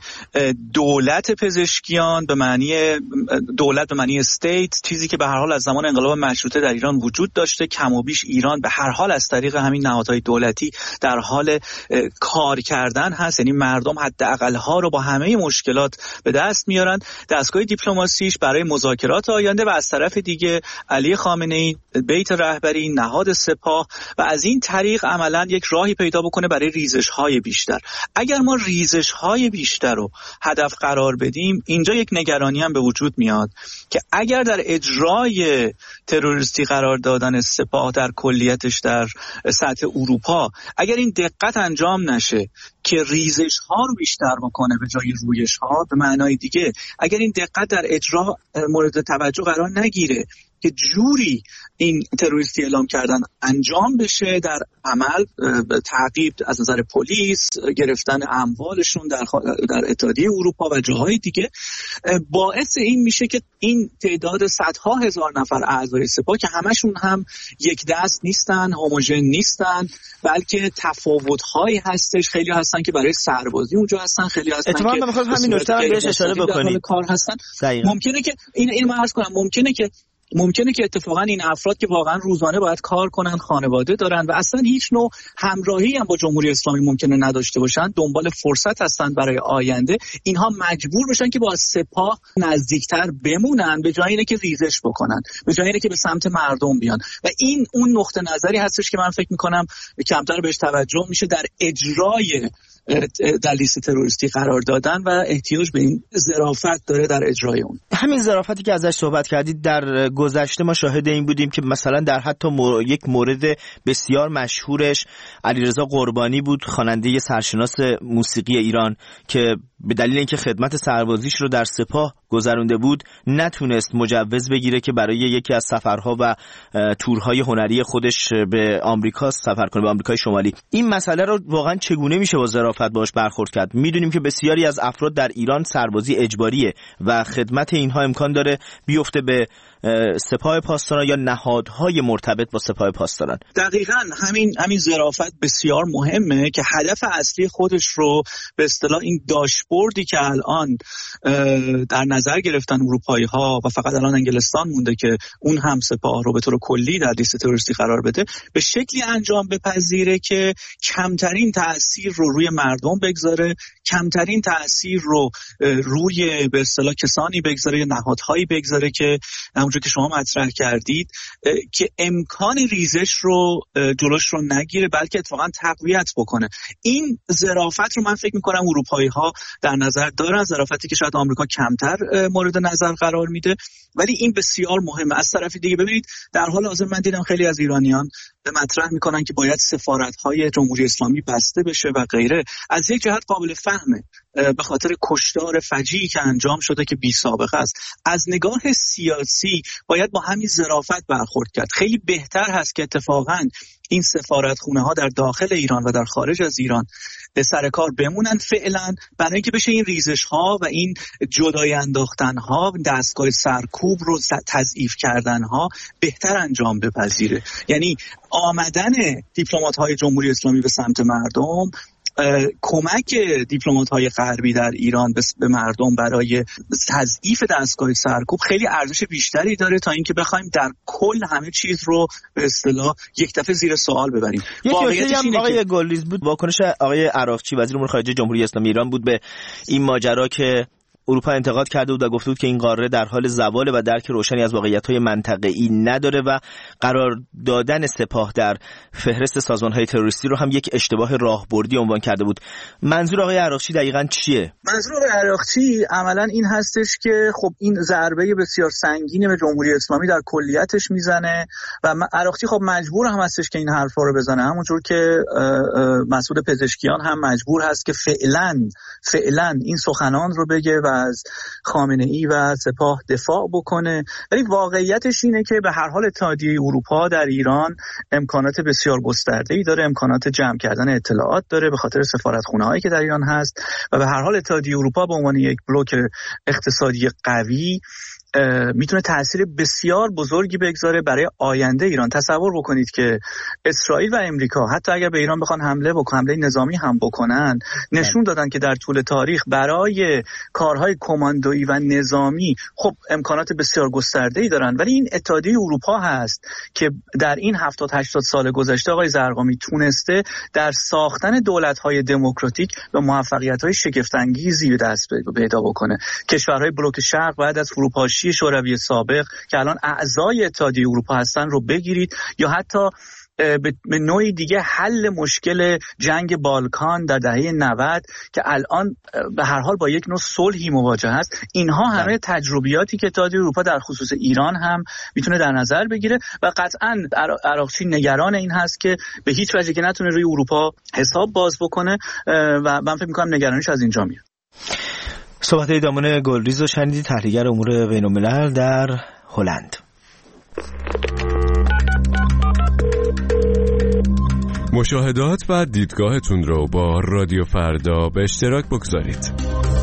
دولت پزشکیان به معنی دولت به معنی استیت، چیزی که به هر حال از زمان انقلاب مشروطه در ایران وجود داشته. کم و بیش ایران به هر حال از طریق همین نهادهای دولتی در حال کار کردن هست، یعنی مردم حداقل ها رو با همه مشکلات به دست میارن. دستگاه دیپلماسیش برای مذاکرات آینده و از طرف دیگه علی خامنه‌ای بیت رهبری، نهاد سپاه، و از این طریق عملاً یک راهی پیدا بکنه برای ریزش‌های بیشتر. اگر ما ریزش‌های بیشتر رو هدف قرار بدیم، اینجا یک نگرانی هم به وجود میاد که اگر در اجرای تروریستی قرار دادن سپاه در کلیتش در سطح اروپا اگر این دقت انجام نشه که ریزش‌ها رو بیشتر بکنه به جای رویش‌ها، به معنای دیگه اگر این دقت در اجرا مورد توجه قرار نگیره که جوری این تروریستی اعلام کردن انجام بشه، در عمل تعقیب از نظر پلیس، گرفتن اموالشون در اتحادیه اروپا و جاهای دیگه، باعث این میشه که این تعداد صدها هزار نفر اعضای سپاه که همشون هم یک دست نیستن، هوموژن نیستن، بلکه تفاوت‌هایی هستش. خیلی هستن که برای سربازی اونجا هستن، خیلی هستن اتفاقا که می‌خوام همین نکته رو بهش اشاره بکنید. کار هستن. ممکنه که این عرض کنم، ممکنه که اتفاقا این افراد که واقعا روزانه باید کار کنن، خانواده دارن و اصلا هیچ نوع همراهی هم با جمهوری اسلامی ممکنه نداشته باشن، دنبال فرصت هستن برای آینده، اینها مجبور بشن که با سپاه نزدیکتر بمونن به جای اینه که ریزش بکنن، به جای اینه که به سمت مردم بیان. و این اون نقطه نظری هستش که من فکر میکنم کمتر بهش توجه میشه در اجرای در لیست تروریستی قرار دادن و احتیاج به این ظرافت داره در اجرای اون. همین ظرافتی که ازش صحبت کردید، در گذشته ما شاهد این بودیم که مثلا در حتی یک مورد بسیار مشهورش علیرضا قربانی بود، خواننده سرشناس موسیقی ایران که به دلیل اینکه خدمت سربازیش رو در سپاه گذرونده بود نتونست مجوز بگیره که برای یکی از سفرها و تورهای هنری خودش به آمریکا سفر کنه، به آمریکای شمالی. این مسئله رو واقعا چگونه میشه با ظرافت باهاش برخورد کرد؟ میدونیم که بسیاری از افراد در ایران سربازی اجباریه و خدمت اینها امکان داره بیفته به سپاه پاسداران یا نهادهای مرتبط با سپاه پاسداران. دقیقاً همین ظرافت بسیار مهمه که هدف اصلی خودش رو به اصطلاح این داشبوردی که الان در نظر گرفتن اروپایی‌ها و فقط الان انگلستان مونده که اون هم سپاه رو به طور کلی در لیست تروریستی قرار بده، به شکلی انجام بپذیره که کمترین تأثیر رو روی مردم بگذاره، کمترین تأثیر رو روی به اصطلاح کسانی بگذاره یا نهادهایی بگذاره که همونجور که شما مطرح کردید که امکان ریزش رو جلوش رو نگیره بلکه اتفاقا تقویت بکنه. این ظرافت رو من فکر می‌کنم اروپایی‌ها در نظر دارن، ظرافتی که شاید آمریکا کمتر مورد نظر قرار میده، ولی این بسیار مهمه. از طرف دیگه ببینید در حال حاضر من دیدم خیلی از ایرانیان مطرح میکنن که باید سفارت‌های جمهوری اسلامی بسته بشه و غیره. از یک جهت قابل فهمه به خاطر کشتار فجیعی که انجام شده که بی سابقه است. از نگاه سیاسی باید با همین ظرافت برخورد کرد. خیلی بهتر هست که اتفاقاً این سفارتخونه ها در داخل ایران و در خارج از ایران سر کار بمونن فعلا، برای اینکه بشه این ریزش ها و این جدای انداختن ها، دستگاه سرکوب رو تضعیف کردن ها بهتر انجام بپذیره. یعنی آمدن دیپلمات های جمهوری اسلامی به سمت مردم، کمک دیپلمات‌های غربی در ایران به مردم برای تضعیف دستگاه سرکوب خیلی ارزش بیشتری داره تا اینکه بخوایم در کل همه چیز رو به اصطلاح یک دفعه زیر سوال ببریم. واقعیتش اینه آقای گلریز بود، واکنش آقای عراقچی وزیر امور خارجه جمهوری اسلامی ایران بود به این ماجرا که اروپا انتقاد کرده بود و گفته بود که این قاره در حال زواله و درک روشنی از واقعیت‌های منطقه‌ای نداره و قرار دادن سپاه در فهرست سازمان‌های تروریستی رو هم یک اشتباه راهبردی عنوان کرده بود. منظور آقای عراقچی دقیقاً چیه؟ منظور آقای عراقچی عملاً این هستش که خب این ضربه بسیار سنگینی به جمهوری اسلامی در کلیتش میزنه و عراقچی خب مجبور هم هستش که این حرفا رو بزنه، همونجور که مسعود پزشکیان هم مجبور هست که فعلاً این سخنان رو بگه و از خامنه‌ای و سپاه دفاع بکنه. ولی واقعیتش اینه که به هر حال اتحادیه اروپا در ایران امکانات بسیار گسترده‌ای داره، امکانات جمع کردن اطلاعات داره به خاطر سفارتخونه‌هایی که در ایران هست و به هر حال اتحادیه اروپا به عنوان یک بلوک اقتصادی قوی میتونه تأثیر بسیار بزرگی بگذاره برای آینده ایران. تصور بکنید که اسرائیل و امریکا حتی اگر به ایران بخوان حمله نظامی هم بکنن، نشون دادن که در طول تاریخ برای کارهای کماندویی و نظامی خب امکانات بسیار گسترده‌ای دارن، ولی این اتحادیه اروپا هست که در این 70-80 سال گذشته آقای زرقامی تونسته در ساختن دولت‌های دموکراتیک به موفقیت‌های شگفت‌انگیزی به دست پیدا بکنه. کشورهای بلوک شرق بعد از فروپاشی شوروی سابق که الان اعضای اتحادیه اروپا هستن رو بگیرید یا حتی به نوعی دیگه حل مشکل جنگ بالکان در دهه 90 که الان به هر حال با یک نوع صلحی مواجه است. اینها همه تجربیاتی که اتحادیه اروپا در خصوص ایران هم میتونه در نظر بگیره و قطعاً عراقچی نگران این هست که به هیچ وجه که نتونه روی اروپا حساب باز بکنه و من فکر می‌کنم نگرانیش از اینجا میاد. صحبت‌های دامون گلریز رو شنیدید، تحلیلگر امور بین‌الملل در هلند. مشاهدات و دیدگاهتون رو با رادیو فردا به اشتراک بگذارید.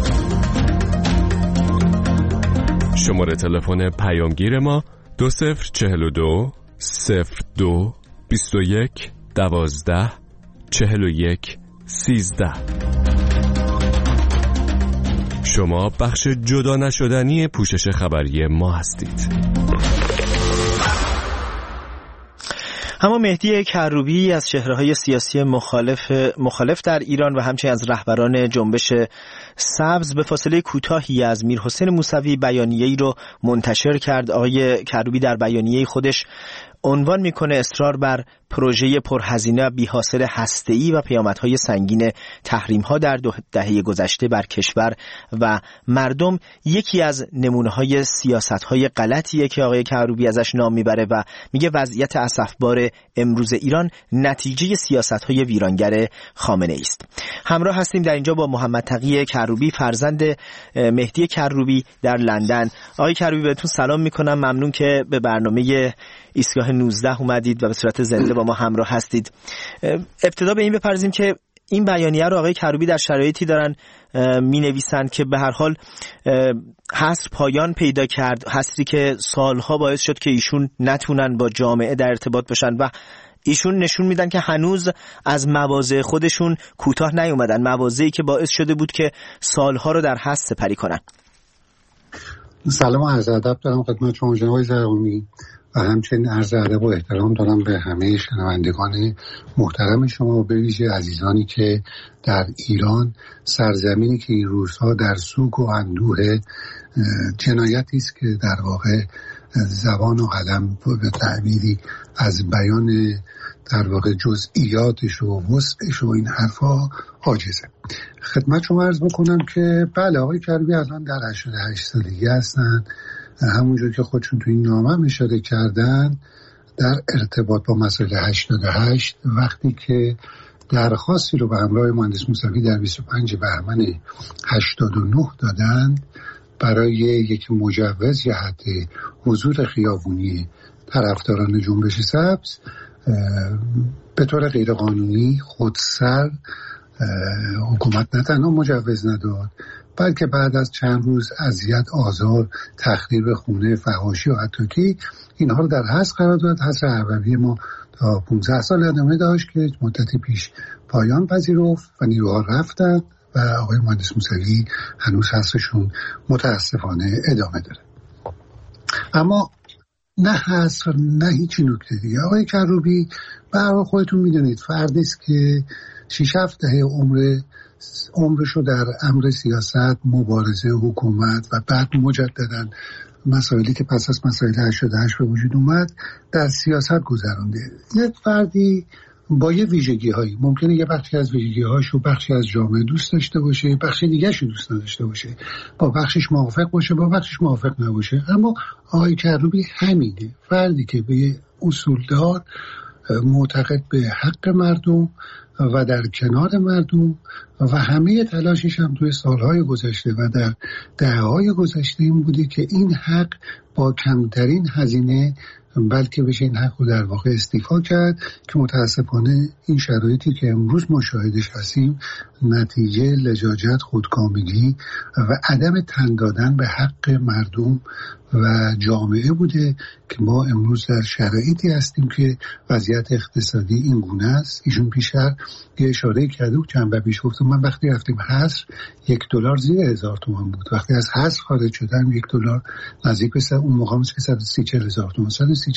شماره تلفن پیامگیر ما 2042 02 21 12 41 13. شما بخش جدا نشدنی پوشش خبری ما هستید. اما مهدی کروبی از چهره‌های سیاسی مخالف در ایران و همچنین از رهبران جنبش سبز به فاصله کوتاهی از میرحسین موسوی بیانیه‌ای رو منتشر کرد. آقای کروبی در بیانیه خودش عنوان میکنه اصرار بر پروژه پرهزینه بی‌حاصل هسته‌ای و پیامدهای سنگین تحریم‌ها در دهه گذشته بر کشور و مردم یکی از نمونه‌های سیاست‌های غلطیه که آقای کروبی ازش نام میبره و میگه وضعیت اسفبار امروز ایران نتیجه سیاست‌های ویرانگر خامنه‌ای است. همراه هستیم در اینجا با محمد تقی کروبی، فرزند مهدی کروبی در لندن. آقای کروبی بهتون سلام میکنم، ممنون که به برنامه ایستگاه 19 اومدید و به صورت زنده با ما همراه هستید. ابتدا به این بپردازیم که این بیانیه رو آقای کروبی در شرایطی دارن می نویسن که به هر حال حصر پایان پیدا کرد، حصری که سالها باعث شد که ایشون نتونن با جامعه در ارتباط باشن و ایشون نشون میدن که هنوز از مواضع خودشون کوتاه نیومدن، مواضعی که باعث شده بود که سالها رو در حصر سپری کنن. سلام و عرض ادب دارم خدمت شما جناب زرقامی و همچنین عرض ادب و احترام دارم به همه شنوندگان محترم شما و به ویژه عزیزانی که در ایران، سرزمینی که این روزها در سوگ و اندوه جنایتی است که در واقع زبان و قلم به تعبیری از بیان در واقع جزئیاتش و وسعش و این حرفا عاجزه. خدمت شما عرض بکنم که بله آقای کروبی الان در 88 سالگی هستن، همونجور که خودشون تو این نامه هم اشاره کردن در ارتباط با مسائل 88 وقتی که درخواستی رو به همراه مهندس موسوی در 25 بهمن 89 دادن برای یک مجوز جهت حضور خیابونی طرفداران جنبش سبز، به طور غیرقانونی خودسر حکومت نه تنها مجوز نداد بلکه بعد از چند روز اذیت، آزار، تخریب خونه، فحاشی و حتی اینها رو در حظر قرار داد. حظر اربابی ما تا 15 سال ادامه داشت که مدتی پیش پایان پذیرفت و نیروها رفتن و آقای مهندس موسوی هنوز حظرشون متاسفانه ادامه داره. اما نه حظر نه هیچ نکته دیگه. آقای کروبی به هر حال خودتون میدونید فردی است که 6-7 دهه عمرشو در امر سیاست، مبارزه، حکومت و بعد مجددا مسائلی که پس از مسائل 88 به وجود اومد در سیاست گذرانده. یک فردی با یه ویژگی هایی، ممکنه یه بخشی از ویژگی هاشو بخشی از جامعه دوست داشته باشه، بخشی دیگه‌شو دوست نداشته باشه، با بخشش موافق باشه، با بخشش موافق نباشه، اما آقای کروبی همینه، فردی که به اصولدار، معتقد به حق مردم و در کنار مردم و همه تلاشش هم توی سالهای گذشته و در دهه‌های گذشته این بوده که این حق با کمترین هزینه بلکه بشه این حق رو در واقع استیفا کرد که متاسفانه این شرایطی که امروز مشاهدش هستیم نتیجه لجاجت، خودکامگی و عدم تن دادن به حق مردم و جامعه بوده که ما امروز در شرایطی هستیم که وضعیت اقتصادی این گونه است. ایشون پیشتر یه اشاره کرده و چند بار پیش گفتم من وقتی رفتیم حصر $1 زیر 1000 تومان بود، وقتی از حصر خارج شدم $1 نزدیک به اون موقع که 130,000 تومان.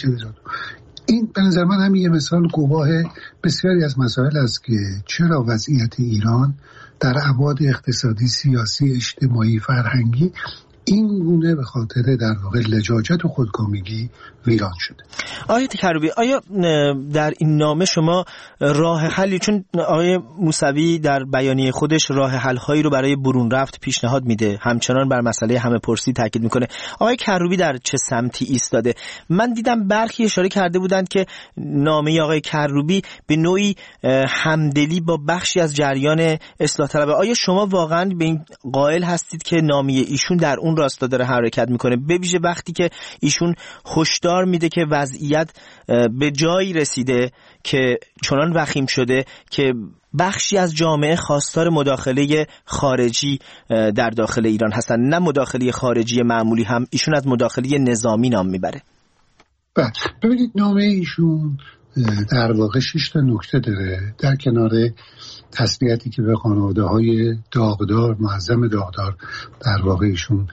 این به نظر من هم یه مثال گواه بسیاری از مسائل است که چرا وضعیت ایران در ابعاد اقتصادی، سیاسی، اجتماعی، فرهنگی این گونه به خاطر در واقع لجاجت و خودکامگی ویران شده. آقای کروبی، آیا در این نامه شما راه حلی، چون آقای موسوی در بیانیه خودش راه حل هایی رو برای برون رفت پیشنهاد میده، همچنان بر مسئله همه پرسی تاکید میکنه، آقای کروبی در چه سمتی ایستاده؟ من دیدم برخی اشاره کرده بودند که نامه آقای کروبی به نوعی همدلی با بخشی از جریان اصلاح طلبه. آیا شما واقعا به این قائل هستید که نامه ایشون در اون راستا داره حرکت میکنه، به ویژه وقتی که ایشون هشدار میده که وضعیت به جایی رسیده که چنان وخیم شده که بخشی از جامعه خواستار مداخله خارجی در داخل ایران هستن، نه مداخله خارجی معمولی، هم ایشون از مداخله نظامی نام میبره؟ ببینید نامه ایشون در واقع 6 تا نکته داره. در کنار تسلیتی که به خانواده‌های داغدار، معظم داغدار در واقع ایشون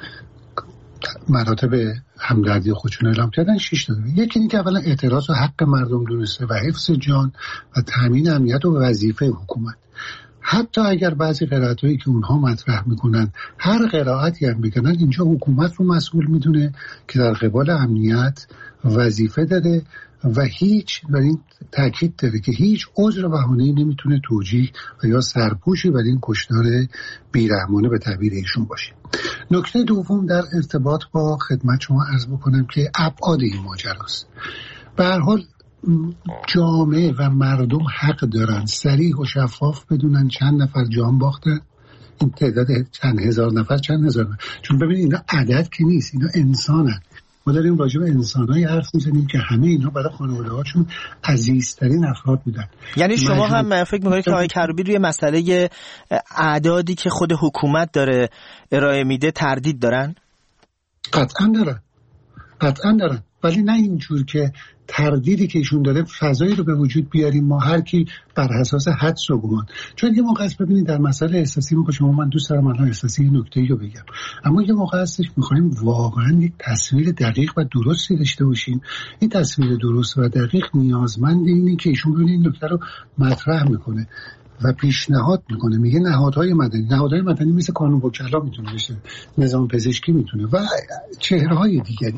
مراتب همدردی خودشون اعلام کردن، 6 تا داره. یکی اینکه اولا اعتراض و حق مردم دونسته و حفظ جان و تامین امنیت و وظیفه حکومت. حتی اگر بعضی قرائتایی که اونها مطرح میکنن هر قرائتی هم بکنن، اینجا حکومت رو مسئول میدونه که در قبال امنیت وظیفه داره و هیچ، بر این تاکید داره که هیچ عذر و بهانه‌ای نمیتونه توجیه و یا سرپوشی بر این کشتار بیرحمانه به تعبیر ایشون باشه. نکته دوم در ارتباط با خدمت شما عرض بکنم که ابعاد این ماجراست. به هر حال جامعه و مردم حق دارن صریح و شفاف بدونن چند نفر جان باختن، این تعداد چند هزار نفر، چون ببینید اینا عدد که نیست، اینا انسانن. ما داریم راجع به انسان‌های حرف می‌زنیم که همه اینا برای خانواده‌هاشون عزیزترین افراد بودن. یعنی شما هم فکر می‌کنید که آقای کروبی روی مسئله اعدادی که خود حکومت داره ارائه میده تردید دارن؟ قطعاً دارن، ولی نه اینجور که تردیدی که ایشون داره فضایی رو به وجود بیاریم ما هر کی بر اساس حدس و گمان. چون یه موقع است ببینید در مسئله احساسی من دوست دارم الان احساسی نکته‌ای رو بگم، اما یه موقع هستش می‌خوایم واقعا یک تصویر دقیق و درستی داشته باشیم. این تصویر درست و دقیق نیازمند اینه که ایشون ببینید این نکته رو مطرح میکنه و پیشنهاد میکنه، میگه نهادهای مدنی مثل کانون وکلا میتونه بشه، نظام پزشکی میتونه و چهره‌های دیگری،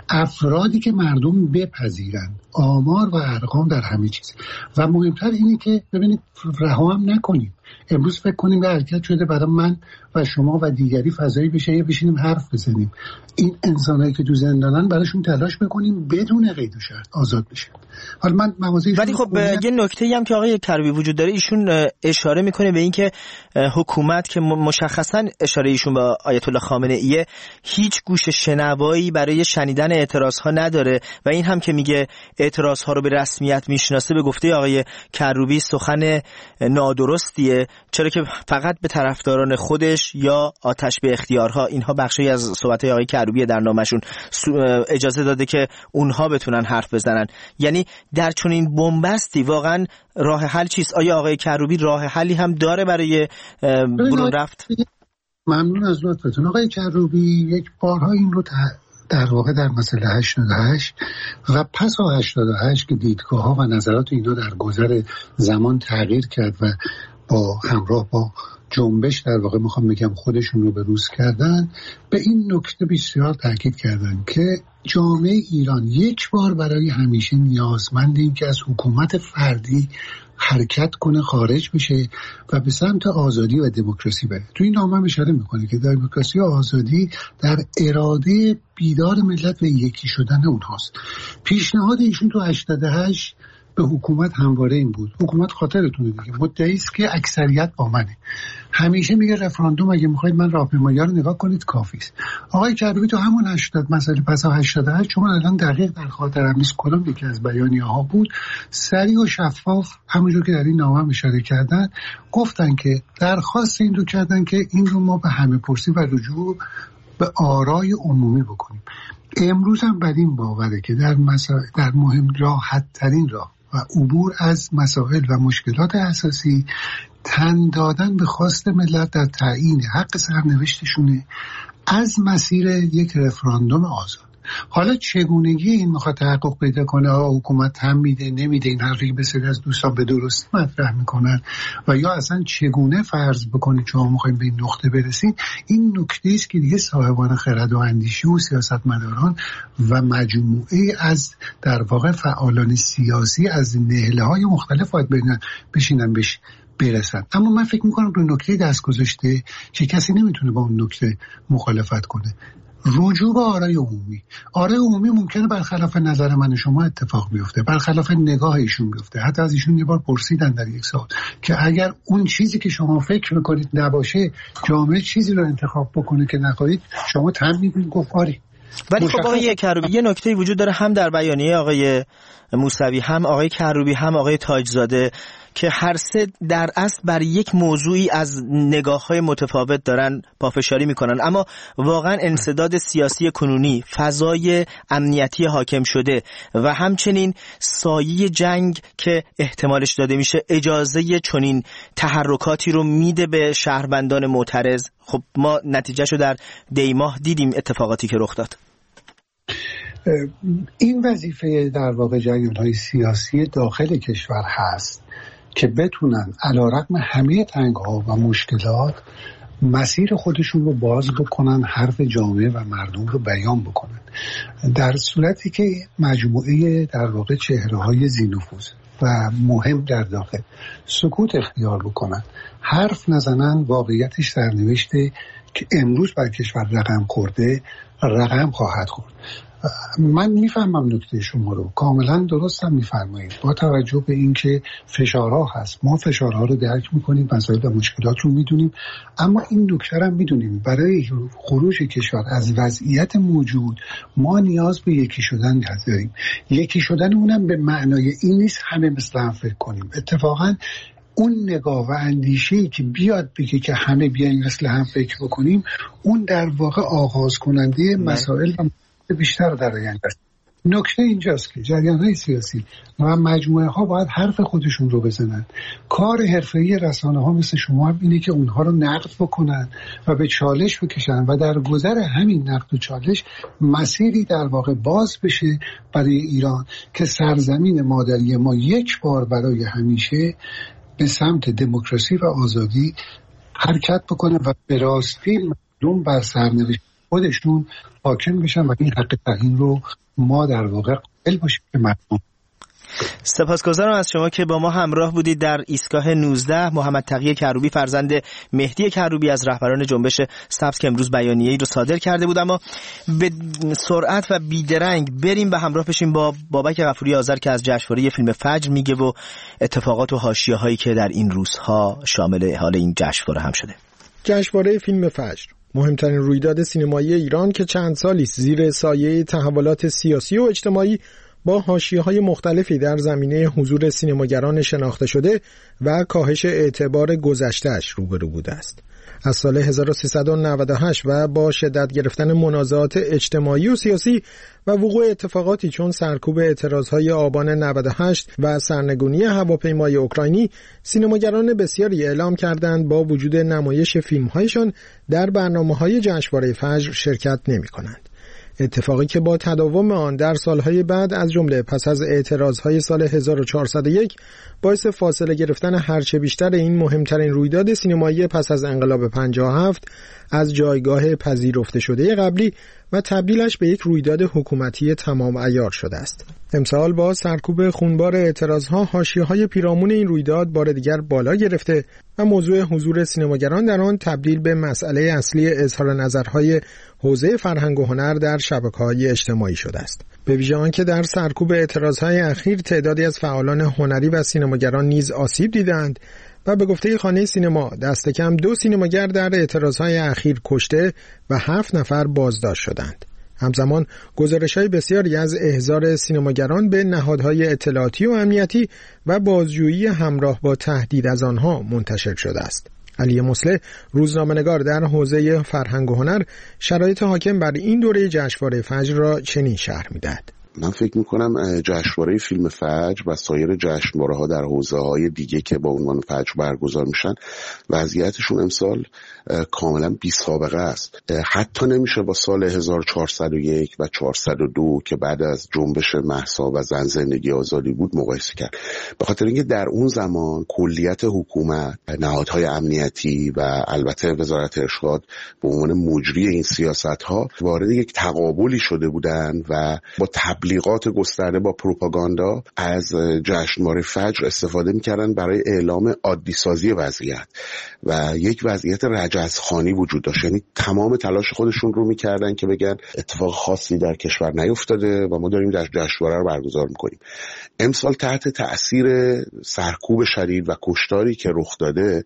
افرادی که مردم بپذیرن، آمار و ارقام در همه چیز. و مهمتر اینه که ببینید رها هم نکنیم. امروز فکر کنیم به حرکت شده برای من و شما و دیگری فضایی بشه یه بشینیم حرف بزنیم. این انسانایی که تو زندانن براشون تلاش بکنیم بدون قید و شرط آزاد بشن. حالا من ولی خب یه نکته‌ای هم که آقای کروبی وجود داره، ایشون اشاره میکنه به این که حکومت که مشخصاً اشاره ایشون به آیت الله خامنه‌ای هیچ گوش شنوایی برای شنیدن اعتراض‌ها نداره و این هم که میگه اعتراض‌ها رو به رسمیت میشناسه، به گفته آقای کروبی سخن نادرستیه، چرا که فقط به طرفداران خودش یا آتش به اختیارها، اینها بخشی از صحبت‌های آقای کروبی در نامشون، اجازه داده که اونها بتونن حرف بزنن. یعنی در چنین بنبستی واقعا راه حل چیست؟ آیا آقای کروبی راه حلی هم داره برای برون رفت؟ ممنون از لطفتون. آقای کروبی یک بارها این رو در واقع در مسئله 88 و پس از 88 که دیدگاه‌ها و نظرات اینا در گذر زمان تغییر کرد و با همراه با جنبش در واقع میخوام بگم خودشون رو بروز کردن، به این نکته بسیار تاکید کردن که جامعه ایران یک بار برای همیشه نیازمند این که از حکومت فردی حرکت کنه، خارج بشه و به سمت آزادی و دموکراسی بره. تو این نامه اشاره میکنه که دموکراسی و آزادی در اراده بیدار ملت و یکی شدن اونهاست. پیشنهاد ایشون تو 88 به حکومت همواره این بود. حکومت خاطرتونه دیگه مدعی است که اکثریت با منه. همیشه میگه رفراندوم اگه میخواید من راهپیمایی رو نگاه کنید کافی است. آقای کروبی تو همون 80 مسئله پس از 88 چون الان دقیق در خاطرم نیست کدوم یکی از بیانیه‌ها بود، سریع و شفاف همونجور که در این نامه اشاره کردن گفتن که درخواست این رو کردن که این رو ما به همه پرسی و رجوع به آرای عمومی بکنیم. امروز هم بر این باوره که در مهم راحت ترین راه و عبور از مسائل و مشکلات اساسی تن دادن به خواست ملت در تعیین حق سرنوشتشونه از مسیر یک رفراندوم آزاد. حالا چگونگی این میخواد تحقق پیدا کنه، حکومت هم میده نمیده، این حرفی که بسیاری از دوستان به درستی مطرح میکنن، و یا اصلا چگونه فرض بکنید شما میخواید به این نقطه برسید، این نکته است که دیگه صاحبان خرد و اندیشه و سیاستمداران و مجموعه از در واقع فعالان سیاسی از نهله‌های مختلف باید بشینن برسن. اما من فکر میکنم رو نکته دست گذاشته که کسی نمیتونه با اون نکته مخالفت کنه. رجوع به آرای عمومی ممکنه برخلاف نظر من شما اتفاق بیفته، برخلاف نگاه ایشون بیفته. حتی از ایشون یه بار پرسیدن در یک سال که اگر اون چیزی که شما فکر میکنید نباشه، جامعه چیزی رو انتخاب بکنه که نخواهید، شما تم میدونید گفت آری. ولی خب آقای کروبی یه نکته وجود داره، هم در بیانیه آقای موسوی، هم آقای کروبی، هم آقای تاجزاده، که هر سه در اصل بر یک موضوعی از نگاه‌های متفاوت دارن پافشاری میکنن، اما واقعا انسداد سیاسی کنونی، فضای امنیتی حاکم شده و همچنین سایه جنگ که احتمالش داده میشه اجازه چنین تحرکاتی رو میده به شهروندان معترض. خب ما نتیجهشو در دیماه دیدیم، اتفاقاتی که رخ داد. این وظیفه در واقع جریان‌های سیاسی داخل کشور هست که بتونن علیرغم همه تنگ‌ها و مشکلات مسیر خودشون رو باز بکنن، حرف جامعه و مردم رو بیان بکنن، در صورتی که مجموعه در واقع چهره‌های ذی‌نفوذ و مهم در داخل سکوت اختیار بکنن، حرف نزنن، واقعیتش سرنوشته که امروز بر کشور رقم خورده رقم خواهد خورد. من میفهمم نکته شما رو، کاملا درست هم میفرمایید، با توجه به اینکه فشارها هست، ما فشارها رو درک میکنیم، مسائل و مشکلات رو میدونیم، اما این نکته رو میدونیم برای خروج کشور از وضعیت موجود ما نیاز به یکی شدن داریم. یکی شدن اونم به معنای این نیست همه مثل هم فکر کنیم. اتفاقا اون نگاه و اندیشه‌ای که بیاد بگه که همه بیاین مثل هم فکر بکنیم، اون در واقع آغاز کننده مسائل بیشتر در آینده است. نکته اینجاست که جریان‌های سیاسی و مجموعه‌ها باید حرف خودشون رو بزنن. کار حرفه‌ای رسانه‌ها مثل شما هم اینه که اونها رو نقد بکنن و به چالش بکشن و در گذر همین نقد و چالش مسیری در واقع باز بشه برای ایران که سرزمین مادری ما یک بار برای همیشه به سمت دموکراسی و آزادی حرکت بکنه و به راستی مردم بر سرنوشت خودشون حاکم بشن و این حق تعیین رو ما در واقع قائل باشیم که مردم. سپاسگزارم از شما که با ما همراه بودید در ایستگاه 19. محمد تقی کروبی فرزند مهدی کروبی از رهبران جنبش سبز که امروز بیانیه‌ای رو صادر کرده بود. اما به سرعت و بیدرنگ بریم به همراه بشیم با بابک غفوری آذر که از جشنواره فیلم فجر میگه و اتفاقات و حاشیه‌هایی که در این روزها شامل حال این جشنواره هم شده. جشنواره فیلم فجر مهمترین رویداد سینمایی ایران که چند سالی زیر سایه تحولات سیاسی و اجتماعی با حاشیه‌های مختلفی در زمینه حضور سینماگران شناخته شده و کاهش اعتبار گذشته‌اش روبرو بوده است. از سال 1398 و با شدت گرفتن منازعات اجتماعی و سیاسی و وقوع اتفاقاتی چون سرکوب اعتراضهای آبان 98 و سرنگونی هواپیمای اوکراینی، سینماگران بسیاری اعلام کردند با وجود نمایش فیلم‌هایشان در برنامه‌های جشنواره فجر شرکت نمی‌کنند. اتفاقی که با تداوم آن در سالهای بعد از جمله پس از اعتراضهای سال 1401 باعث فاصله گرفتن هرچه بیشتر این مهمترین رویداد سینمایی پس از انقلاب 57 از جایگاه پذیرفته شده قبلی و تبدیلش به یک رویداد حکومتی تمام عیار شده است. امسال با سرکوب خونبار اعتراضها حاشیه‌های پیرامون این رویداد بار دیگر بالا گرفته و موضوع حضور سینماگران در آن تبدیل به مسئله اصلی اظهار نظرهای حوزه فرهنگ و هنر در شبکه‌های اجتماعی شده است. به ویژه آنکه در سرکوب اعتراضهای اخیر تعدادی از فعالان هنری و سینماگران نیز آسیب دیدند و به گفته خانه سینما دست کم 2 سینماگر در اعتراضهای اخیر کشته و 7 نفر بازداشت شدند. همزمان گزارش‌های بسیاری از احضار سینماگران به نهادهای اطلاعاتی و امنیتی و بازجویی همراه با تهدید از آنها منتشر شده است. علی مصلح، روزنامه‌نگار در حوزه فرهنگ و هنر، شرایط حاکم بر این دوره جشنواره فجر را چنین شرح می‌دهد. من فکر میکنم جشنواره فیلم فجر و سایر جشنواره‌ها در حوزه‌های دیگه که با عنوان فجر برگزار میشن وضعیتشون امسال کاملا بی سابقه است. حتی نمیشه با سال 1401 و 402 که بعد از جنبش مهسا و زن زندگی آزادی بود مقایسه کرد، به خاطر اینکه در اون زمان کلیت حکومت، نهادهای امنیتی و البته وزارت ارشاد به عنوان مجری این سیاست‌ها وارد یک تقابلی شده بودند و با تبلیغات گسترده، با پروپاگاندا از جشنواره فجر استفاده می‌کردن برای اعلام عادی سازی وضعیت و یک وضعیت رجزخوانی وجود داشت. یعنی تمام تلاش خودشون رو می‌کردن که بگن اتفاق خاصی در کشور نیفتاده و ما داریم جشنواره رو برگزار می‌کنیم. امسال تحت تأثیر سرکوب شدید و کشتاری که رخ داده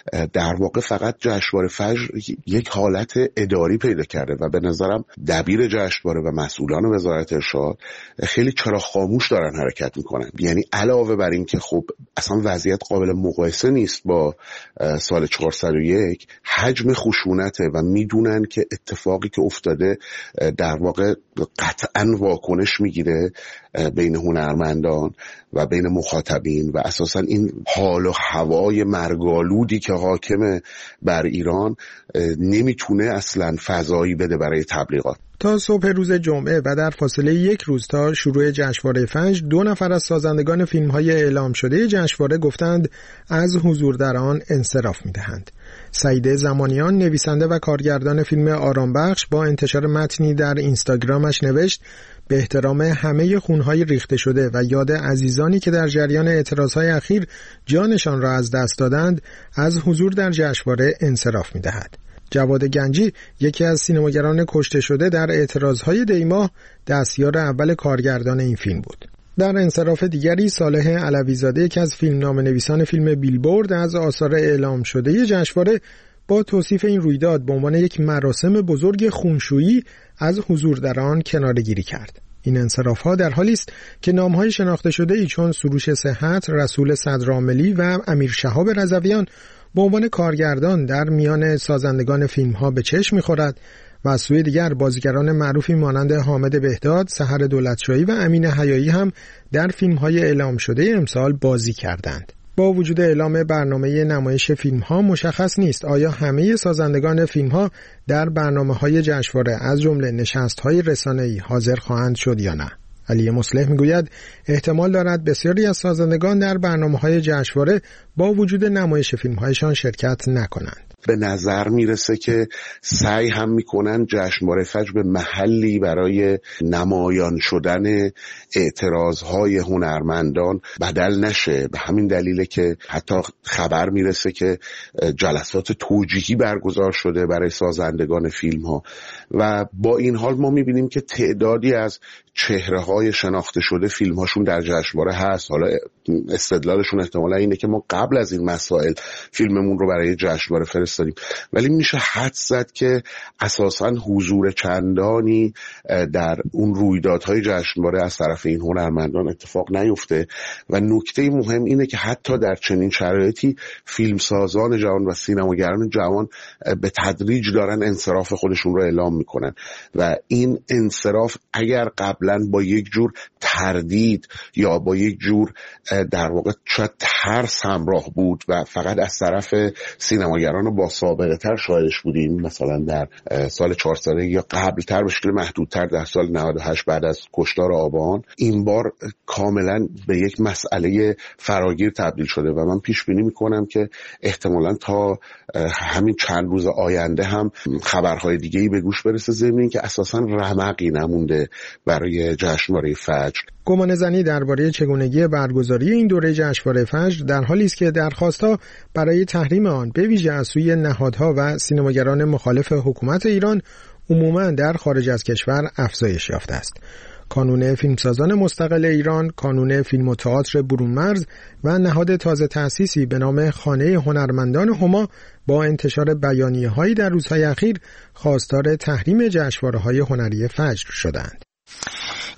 در واقع فقط جشنواره فجر یک حالت اداری پیدا کرده و به نظرم دبیر جشنواره و مسئولان وزارت ارشاد خیلی چرا خاموش دارن حرکت میکنن. یعنی علاوه بر این که خب اصلا وضعیت قابل مقایسه نیست با سال 401، حجم خشونته و میدونن که اتفاقی که افتاده در واقع قطعاً واکنش میگیره بین هنرمندان و بین مخاطبین و اساساً این حال و هوای مرگالودی که حاکمه بر ایران نمیتونه اصلاً فضایی بده برای تبلیغات. تا صبح روز جمعه و در فاصله یک روز تا شروع جشنواره فجر 2 نفر از سازندگان فیلم‌های اعلام شده جشنواره گفتند از حضور در آن انصراف می‌دهند. سعید زمانیان نویسنده و کارگردان فیلم آرامبخش با انتشار متنی در اینستاگرامش نوشت: به احترام همه خونهای ریخته شده و یاد عزیزانی که در جریان اعتراضهای اخیر جانشان را از دست دادند، از حضور در جشنواره انصراف می‌دهد. جواد گنجی، یکی از سینماگران کشته شده در اعتراضهای دیماه، دستیار اول کارگردان این فیلم بود. در انصراف دیگری صالح علوی‌زاده، یکی از فیلمنامه‌نویسان فیلم بیلبورد، از آثار اعلام شده جشنواره با توصیف این رویداد به عنوان یک مراسم بزرگ خونشویی از حضور در آن کناره‌گیری کرد. این انصراف‌ها در حالی است که نام‌های شناخته شده‌ای چون سروش صحت، رسول صدرعاملی و امیر شهاب رضویان به عنوان کارگردان در میان سازندگان فیلم‌ها به چشم می‌خورد و از سوی دیگر بازیگران معروفی مانند حامد بهداد، سحر دولتشاهی و امین حیایی هم در فیلم‌های اعلام شده امسال بازی کردند. با وجود اعلام برنامه نمایش فیلم‌ها مشخص نیست آیا همه سازندگان فیلم‌ها در برنامه‌های جشنواره از جمله نشست‌های رسانه‌ای حاضر خواهند شد یا نه. علی مصلح میگوید احتمال دارد بسیاری از سازندگان در برنامه‌های جشنواره با وجود نمایش فیلم‌هایشان شرکت نکنند. به نظر میرسه که سعی هم میکنن جشنواره فجر به محلی برای نمایان شدن اعتراضهای هنرمندان بدل نشه. به همین دلیله که حتی خبر میرسه که جلسات توجیهی برگزار شده برای سازندگان فیلم ها و با این حال ما میبینیم که تعدادی از چهره‌های شناخته شده فیلم‌هاشون در جشنواره هست. حالا استدلالشون احتمالا اینه که ما قبل از این مسائل فیلممون رو برای جشنواره فرستادیم، ولی میشه حدس زد که اساساً حضور چندانی در اون رویدادهای جشنواره از طرف این هنرمندان اتفاق نیفته و نکته مهم اینه که حتی در چنین شرایطی فیلمسازان جوان و سینماگران جوان به تدریج دارن انصراف خودشون رو اعلام میکنن و این انصراف اگر قبلا با یک جور تردید یا با یک جور در واقع شاید ترس همراه بود و فقط از طرف سینماگران با سابقه تر شاهدش بودیم، مثلا در سال 400 یا قبل تر به شکل محدودتر در سال 98 بعد از کشتار آبان، این بار کاملا به یک مسئله فراگیر تبدیل شده و من پیش بینی میکنم که احتمالا تا همین چند روز آینده هم خبرهای دیگه‌ای به گوش برسه، ضمن که اساسا رمقی نمونده برای جشنواره فجر. گمانه‌زنی درباره چگونگی برگزاری این دوره جشنواره فجر در حالی است که درخواست‌ها برای تحریم آن به ویژه از سوی نهادها و سینماگران مخالف حکومت ایران عموماً در خارج از کشور افزایش یافته است. کانون فیلمسازان مستقل ایران، کانون فیلم و تئاتر برون مرز و نهاد تازه تأسیسی به نام خانه هنرمندان هما با انتشار بیانیه‌هایی در روزهای اخیر خواستار تحریم جشنواره‌های هنری فجر شدند.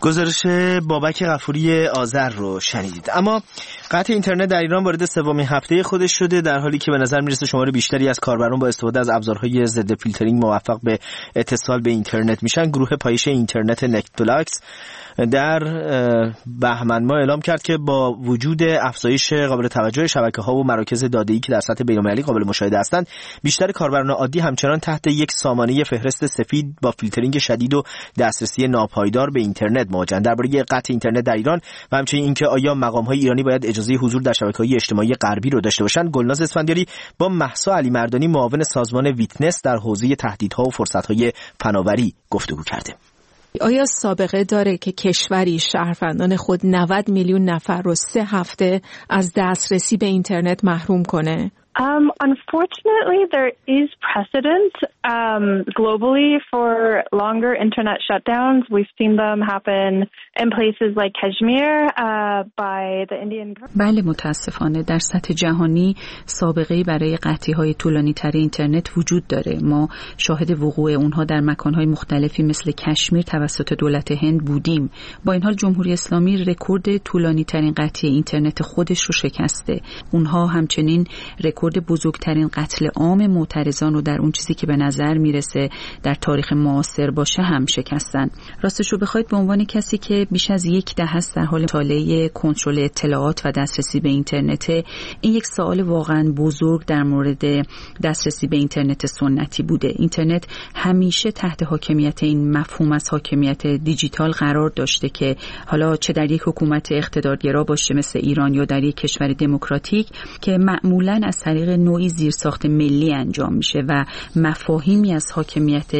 گزارش بابک غفوری آذر رو شنیدید. اما قطع اینترنت در ایران وارد سومین هفته خودش شده، در حالی که به نظر میرسه شمار بیشتری از کاربران با استفاده از ابزارهای ضد فیلترینگ موفق به اتصال به اینترنت میشن. گروه پایش اینترنت نتفلاکس در بهمن ماه اعلام کرد که با وجود افزایش قابل توجه شبکه‌ها و مراکز داده‌ای که در سطح بین‌المللی قابل مشاهده هستند، بیشتر کاربران عادی همچنان تحت یک سامانه فهرست سفید با فیلترینگ شدید و دسترسی ناپایدار به اینترنت مواجه‌اند. درباره قطع اینترنت در ایران و همچنین اینکه آیا مقام‌های ایرانی باید اجازه حضور در شبکه‌های اجتماعی غربی رو داشته باشند، گلناز اسفندیاری با مهسا علی مردانی معاون سازمان ویتنس در حوزه تهدیدها و فرصت‌های فناوری گفتگو کرده. آیا سابقه داره که کشوری شهروندان خود 90 میلیون نفر رو 3 هفته از دسترسی به اینترنت محروم کنه؟ Unfortunately, there is precedent globally for longer internet shutdowns. We've seen them happen in places like Kashmir by the Indian government. بله، متاسفانه در سطح جهانی سابقه‌ای برای قطعی‌های طولانی‌تر اینترنت وجود داره. ما شاهد وقوع اونها در مکان‌های مختلفی مثل کشمیر توسط دولت هند بودیم. با این حال جمهوری اسلامی رکورد طولانی‌ترین قطعی اینترنت خودش رو شکسته. اونها همچنین رکورد بزرگترین قتل عام معترضان رو در اون چیزی که به نظر میرسه در تاریخ معاصر باشه هم شکستن. راستش رو بخواید به عنوان کسی که بیش از 10 دهه است در حال مطالعه کنترل اطلاعات و دسترسی به اینترنت، این یک سوال واقعا بزرگ در مورد دسترسی به اینترنت سنتی بوده. اینترنت همیشه تحت حاکمیت این مفهوم از حاکمیت دیجیتال قرار داشته که حالا چه در یک حکومت اقتدارگرا باشه مثل ایران یا در یک کشور دموکراتیک که معمولاً از طریق نوعی زیرساخت ملی انجام میشه و مفاهیمی از حاکمیت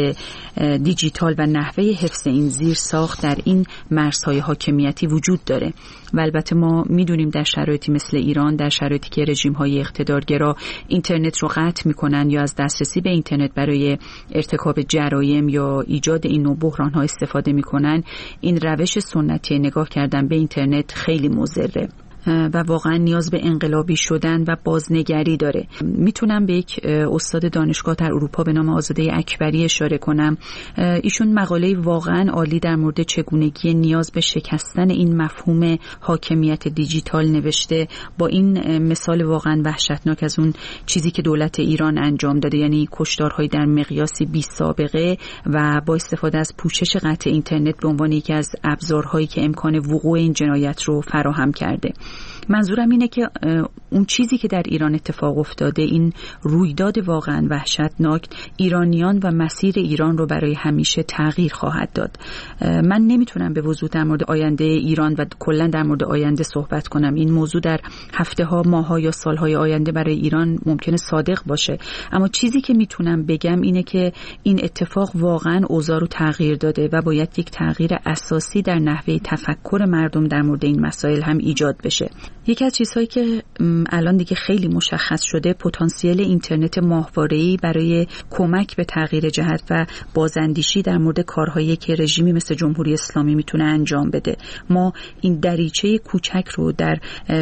دیجیتال و نحوه حفظ این زیرساخت در این مرزهای حاکمیتی وجود داره. و البته ما میدونیم در شرایطی مثل ایران، در شرایطی که رژیم‌های اقتدارگرا اینترنت رو قطع میکنن یا از دسترسی به اینترنت برای ارتکاب جرایم یا ایجاد این نوع بحران‌ها استفاده میکنن، این روش سنتی نگاه کردن به اینترنت خیلی مضره و واقعا نیاز به انقلابی شدن و بازنگری داره. میتونم به یک استاد دانشگاه در اروپا به نام آزاده اکبری اشاره کنم. ایشون مقاله واقعا عالی در مورد چگونگی نیاز به شکستن این مفهوم حاکمیت دیجیتال نوشته، با این مثال واقعا وحشتناک از اون چیزی که دولت ایران انجام داده، یعنی کشتارهای در مقیاسی بی سابقه و با استفاده از پوشش قطع اینترنت به عنوان یکی از ابزارهایی که امکان وقوع این جنایت رو فراهم کرده. منظورم اینه که اون چیزی که در ایران اتفاق افتاده، این رویداد واقعا وحشتناک، ایرانیان و مسیر ایران رو برای همیشه تغییر خواهد داد. من نمیتونم به وضوح در مورد آینده ایران و کلا در مورد آینده صحبت کنم. این موضوع در هفته‌ها، ماه‌ها یا سال‌های آینده برای ایران ممکنه صادق باشه، اما چیزی که میتونم بگم اینه که این اتفاق واقعا اوضاع رو تغییر داده و باید یک تغییر اساسی در نحوه تفکر مردم در مورد این مسائل هم ایجاد بشه. یکی از چیزهایی که الان دیگه خیلی مشخص شده، پتانسیل اینترنت ماهواره‌ای برای کمک به تغییر جهت و بازاندیشی در مورد کارهایی که رژیمی مثل جمهوری اسلامی میتونه انجام بده. ما این دریچه کوچک رو در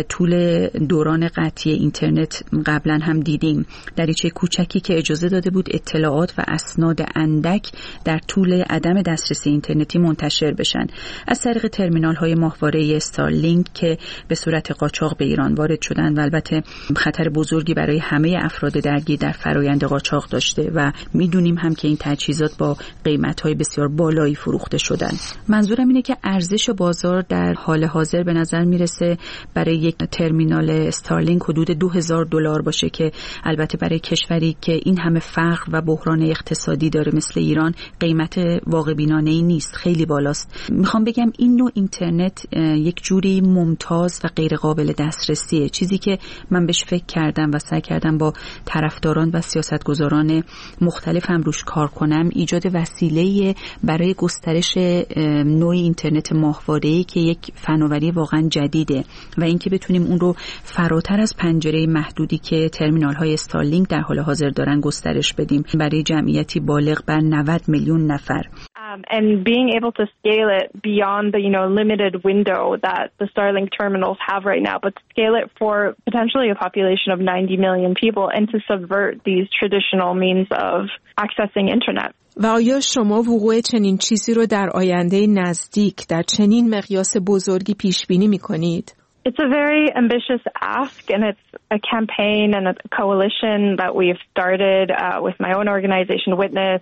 طول دوران قطعی اینترنت قبلا هم دیدیم. دریچه کوچکی که اجازه داده بود اطلاعات و اسناد اندک در طول عدم دسترسی اینترنتی منتشر بشن از طریق ترمینال‌های ماهواره‌ای استارلینک که به صورت قاچاق به ایران وارد شدن و البته خطر بزرگی برای همه افراد درگیر در فرایند قاچاق داشته و میدونیم هم که این تجهیزات با قیمت‌های بسیار بالایی فروخته شدن. منظورم اینه که ارزش بازار در حال حاضر به نظر میرسه برای یک ترمینال استارلینک حدود $2000 باشه که البته برای کشوری که این همه فقر و بحران اقتصادی داره مثل ایران قیمت واقع بینانه‌ای نیست، خیلی بالاست. میخوام بگم این نوع اینترنت یک جوری ممتاز و غیر قابل دسترسیه. چیزی که من بهش فکر کردم و سعی کردم با طرفداران و سیاستگزاران مختلف هم روش کار کنم، ایجاد وسیله برای گسترش نوع اینترنت ماهواره‌ای که یک فناوری واقعا جدیده و اینکه بتونیم اون رو فراتر از پنجره محدودی که ترمینال‌های استارلینک در حال حاضر دارن گسترش بدیم برای جمعیتی بالغ بر 90 میلیون نفر. and being able to scale it beyond the, limited window that the Starlink terminals have right now, but scale it for potentially a population of 90 million people and to subvert these traditional means of accessing internet. و آیا شما وقوع چنین چیزی رو در آینده نزدیک در چنین مقیاس بزرگی پیش بینی می‌کنید؟ It's a very ambitious ask, and it's a campaign and a coalition that we've started with my own organization, Witness,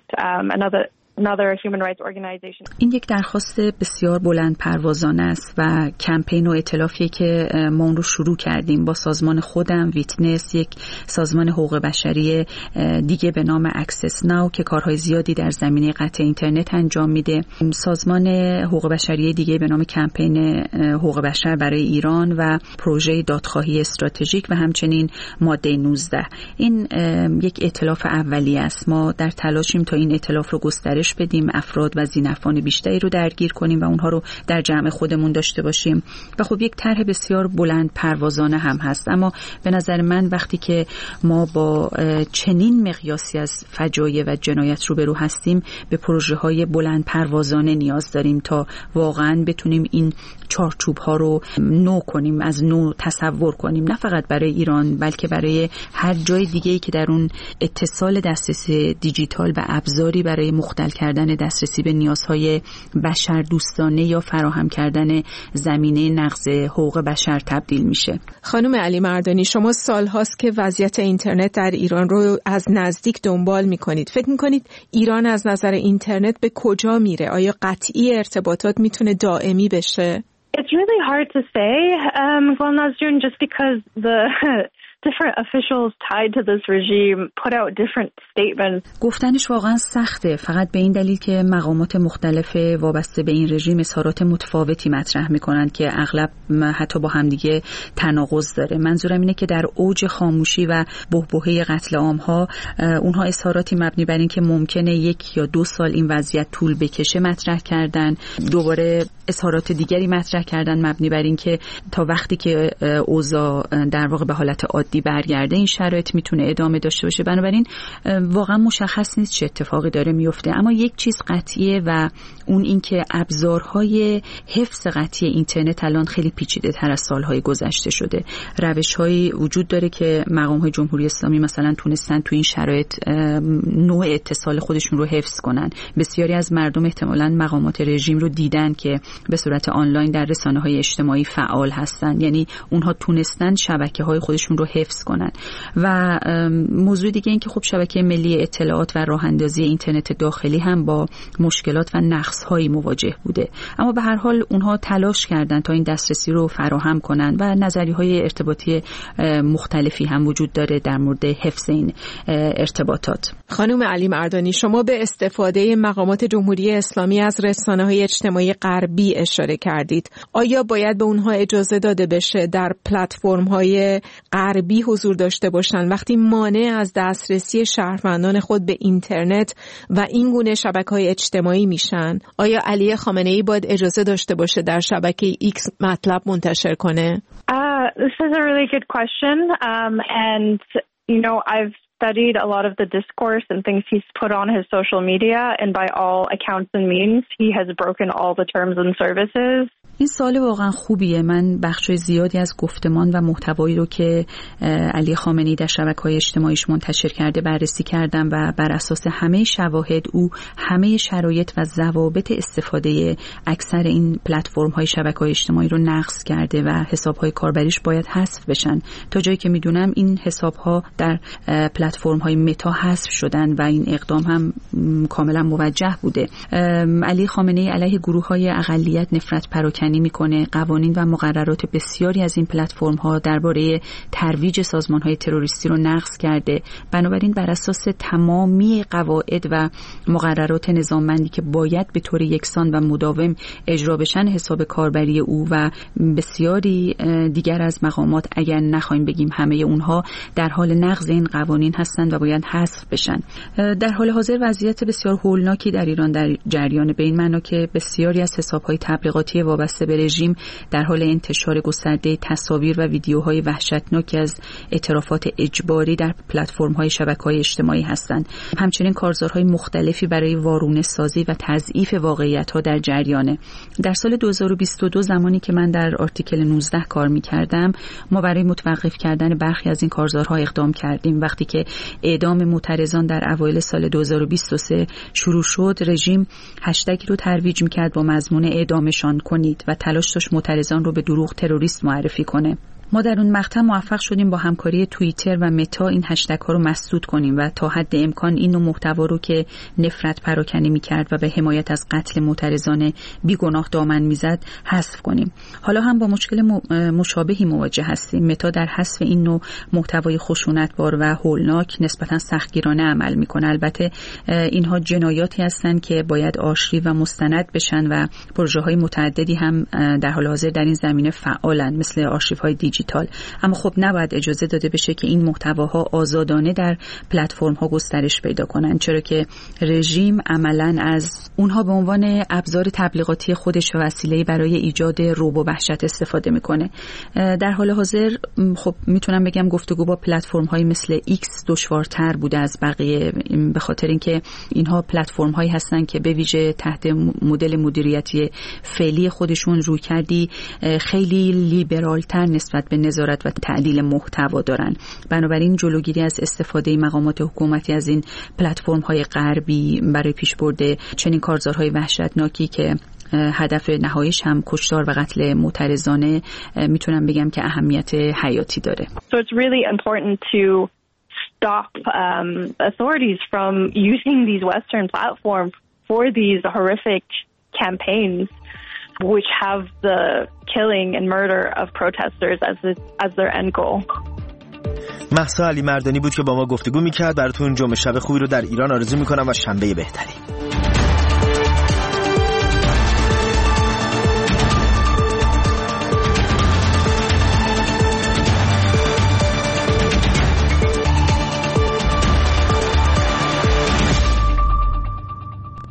another human rights organization. این یک درخواست بسیار بلند پروازانه است و کمپین و ائتلافی که ما اون رو شروع کردیم با سازمان خودم ویتنس، یک سازمان حقوق بشری دیگه به نام اکسس ناو که کارهای زیادی در زمینه قطع اینترنت انجام میده، سازمان حقوق بشری دیگه به نام کمپین حقوق بشر برای ایران و پروژه دادخواهی استراتژیک و همچنین ماده 19. این یک ائتلاف اولیه است. ما در تلاشیم تا این ائتلاف رو گسترش بدیم، افراد و ذی‌نفعان بیشتری رو درگیر کنیم و اونها رو در جمع خودمون داشته باشیم و خب یک طرح بسیار بلند پروازانه هم هست. اما به نظر من وقتی که ما با چنین مقیاسی از فجایع و جنایت روبرو هستیم به پروژه های بلند پروازانه نیاز داریم تا واقعا بتونیم این چارچوب ها رو نو کنیم، از نو تصور کنیم، نه فقط برای ایران بلکه برای هر جای دیگه‌ای که در اون اتصال دسترسی دیجیتال و ابزاری برای مختل کردن دسترسی به نیازهای بشر دوستانه یا فراهم کردن زمینه نقض حقوق بشر تبدیل میشه. خانم علی مردانی، شما سال‌هاست که وضعیت اینترنت در ایران رو از نزدیک دنبال میکنید. فکر میکنید ایران از نظر اینترنت به کجا میره؟ آیا قطعی ارتباطات میتونه دائمی بشه؟ It's really hard to say, Gulnaz June, just because the different officials tied to this regime put out different statements. گفتنش واقعا سخته، فقط به این دلیل که مقامات مختلف وابسته به این رژیم اظهارات متفاوتی مطرح میکنن که اغلب حتی با همدیگه تناقض داره. منظورم اینه که در اوج خاموشی و بحبوحه قتل عام‌ها اونها اظهاراتی مبنی بر این که ممکنه 1 یا 2 سال این وضعیت طول بکشه مطرح کردن، دوباره اظهارات دیگری مطرح کردن مبنی بر این که تا وقتی که اوضاع در واقع به حالت عادی برگرده این شرایط میتونه ادامه داشته باشه. بنابراین واقعا مشخص نیست چه اتفاقی داره میفته، اما یک چیز قطعیه و اون این که ابزارهای حفظ قطعی اینترنت الان خیلی پیچیده تر از سالهای گذشته شده. روش‌هایی وجود داره که مقام‌های جمهوری اسلامی مثلا تونستن تو این شرایط نوع اتصال خودشون رو حفظ کنن. بسیاری از مردم احتمالاً مقامات رژیم رو دیدن که به صورت آنلاین در رسانه‌های اجتماعی فعال هستن، یعنی اونها تونستن شبکه‌های خودشون رو حفظ کنن. و موضوع دیگه این که خب شبکه ملی اطلاعات و راه‌اندازی اینترنت داخلی هم با مشکلات و نقص‌هایی مواجه بوده، اما به هر حال اونها تلاش کردن تا این دسترسی رو فراهم کنن و نظریه‌های ارتباطی مختلفی هم وجود داره در مورد حفظ این ارتباطات. خانم علی مردانی، شما به استفاده مقامات جمهوری اسلامی از رسانه‌های اجتماعی غربی اشاره کردید. آیا باید به اونها اجازه داده بشه در پلتفرم‌های غربی حضور داشته باشن وقتی مانع از دسترسی شهروندان خود به اینترنت و این گونه شبکه‌های اجتماعی میشن؟ آیا علی خامنه‌ای باید اجازه داشته باشه در شبکه ایکس مطلب منتشر کنه؟ This is a really good question, and I've studied a lot of the discourse and things he's put on his social media, and by all accounts and means, he has broken all the terms and services. این سوال واقعا خوبیه. من بخشای زیادی از گفتمان و محتوایی رو که علی خامنه‌ای در شبکه‌های اجتماعیش منتشر کرده بررسی کردم و بر اساس همه شواهد او همه شرایط و ضوابط استفاده اکثر این پلتفرم‌های شبکه‌های اجتماعی رو نقض کرده و حساب‌های کاربریش باید حذف بشن. تا جایی که میدونم این حساب‌ها در پلتفرم‌های متا حذف شدن و این اقدام هم کاملا موجه بوده. علی خامنه‌ای علیه گروه‌های اقلیت نفرت پراکنی میکنه. قوانین و مقررات بسیاری از این پلتفرم‌ها درباره ترویج سازمان‌های تروریستی رو نقض کرده. بنابراین بر اساس تمامی قواعد و مقررات نظاممندی که باید به طور یکسان و مداوم اجرا بشن، حساب کاربری او و بسیاری دیگر از مقامات، اگر نخوایم بگیم همه اونها، در حال نقض این قوانین هستند و باید حذف بشن. در حال حاضر وضعیت بسیار هولناکی در ایران در جریان، به این معنا که بسیاری از حساب‌های تبلیغاتی وابسته وابسته به رژیم در حال انتشار گسترده تصاویر و ویدیوهای وحشتناکی از اعترافات اجباری در پلتفرم‌های شبکه‌های اجتماعی هستند. همچنین کارزارهای مختلفی برای وارونه سازی و تضعیف واقعیت‌ها در جریانه. در سال 2022 زمانی که من در آرتیکل 19 کار می‌کردم، ما برای متوقف کردن برخی از این کارزارها اقدام کردیم. وقتی که اعدام معترضان در اوایل سال 2023 شروع شد، رژیم هشتگی رو ترویج می‌کرد با مضمون اعدامشان کنید و تلاش داشت معترضان رو به دروغ تروریست معرفی کنه. ما در اون مقطع موفق شدیم با همکاری توییتر و متا این هشتگ ها رو مسدود کنیم و تا حد امکان این نوع محتوا رو که نفرت پراکنی می‌کرد و به حمایت از قتل معترضان بیگناه دامن می‌زد حذف کنیم. حالا هم با مشکل مشابهی مواجه هستیم. متا در حذف این نوع محتوای خشونتبار و هولناک نسبتاً سختگیرانه عمل می‌کنه. البته اینها جنایاتی هستند که باید آشتی و مستند بشن و پروژه‌های متعددی هم در حال حاضر در این زمینه فعالن، مثل آرشیوهای دیجیتال. اما خب نباید اجازه داده بشه که این محتواها آزادانه در پلتفرم‌ها گسترش پیدا کنن، چرا که رژیم عملاً از اونها به عنوان ابزار تبلیغاتی خودش و وسیله‌ای برای ایجاد رعب و وحشت استفاده میکنه. در حال حاضر خب میتونم بگم گفتگو با پلتفرم‌های مثل ایکس دشوارتر بوده از بقیه، به خاطر اینکه اینها پلتفرم‌هایی هستن که به ویژه تحت مدل مدیریتی فعلی خودشون رویکردی خیلی لیبرال‌تر نسبت به نظارت و تعدیل محتوا دارن. بنابراین جلوگیری از استفاده مقامات حکومتی از این پلتفرم‌های غربی برای پیشبرد چنین کارزارهای وحشتناکی که هدف نهاییش هم کشتار و قتل معترضانه، میتونم بگم که اهمیت حیاتی داره. So it's really important to stop authorities from using these Western platforms for these horrific campaigns which have the killing and murder of protesters as their end goal. مهسا علی مردانی بود که با ما گفتگو میکرد. براتون جمعه شب خوبی رو در ایران آرزو میکنم و شنبه بهتری.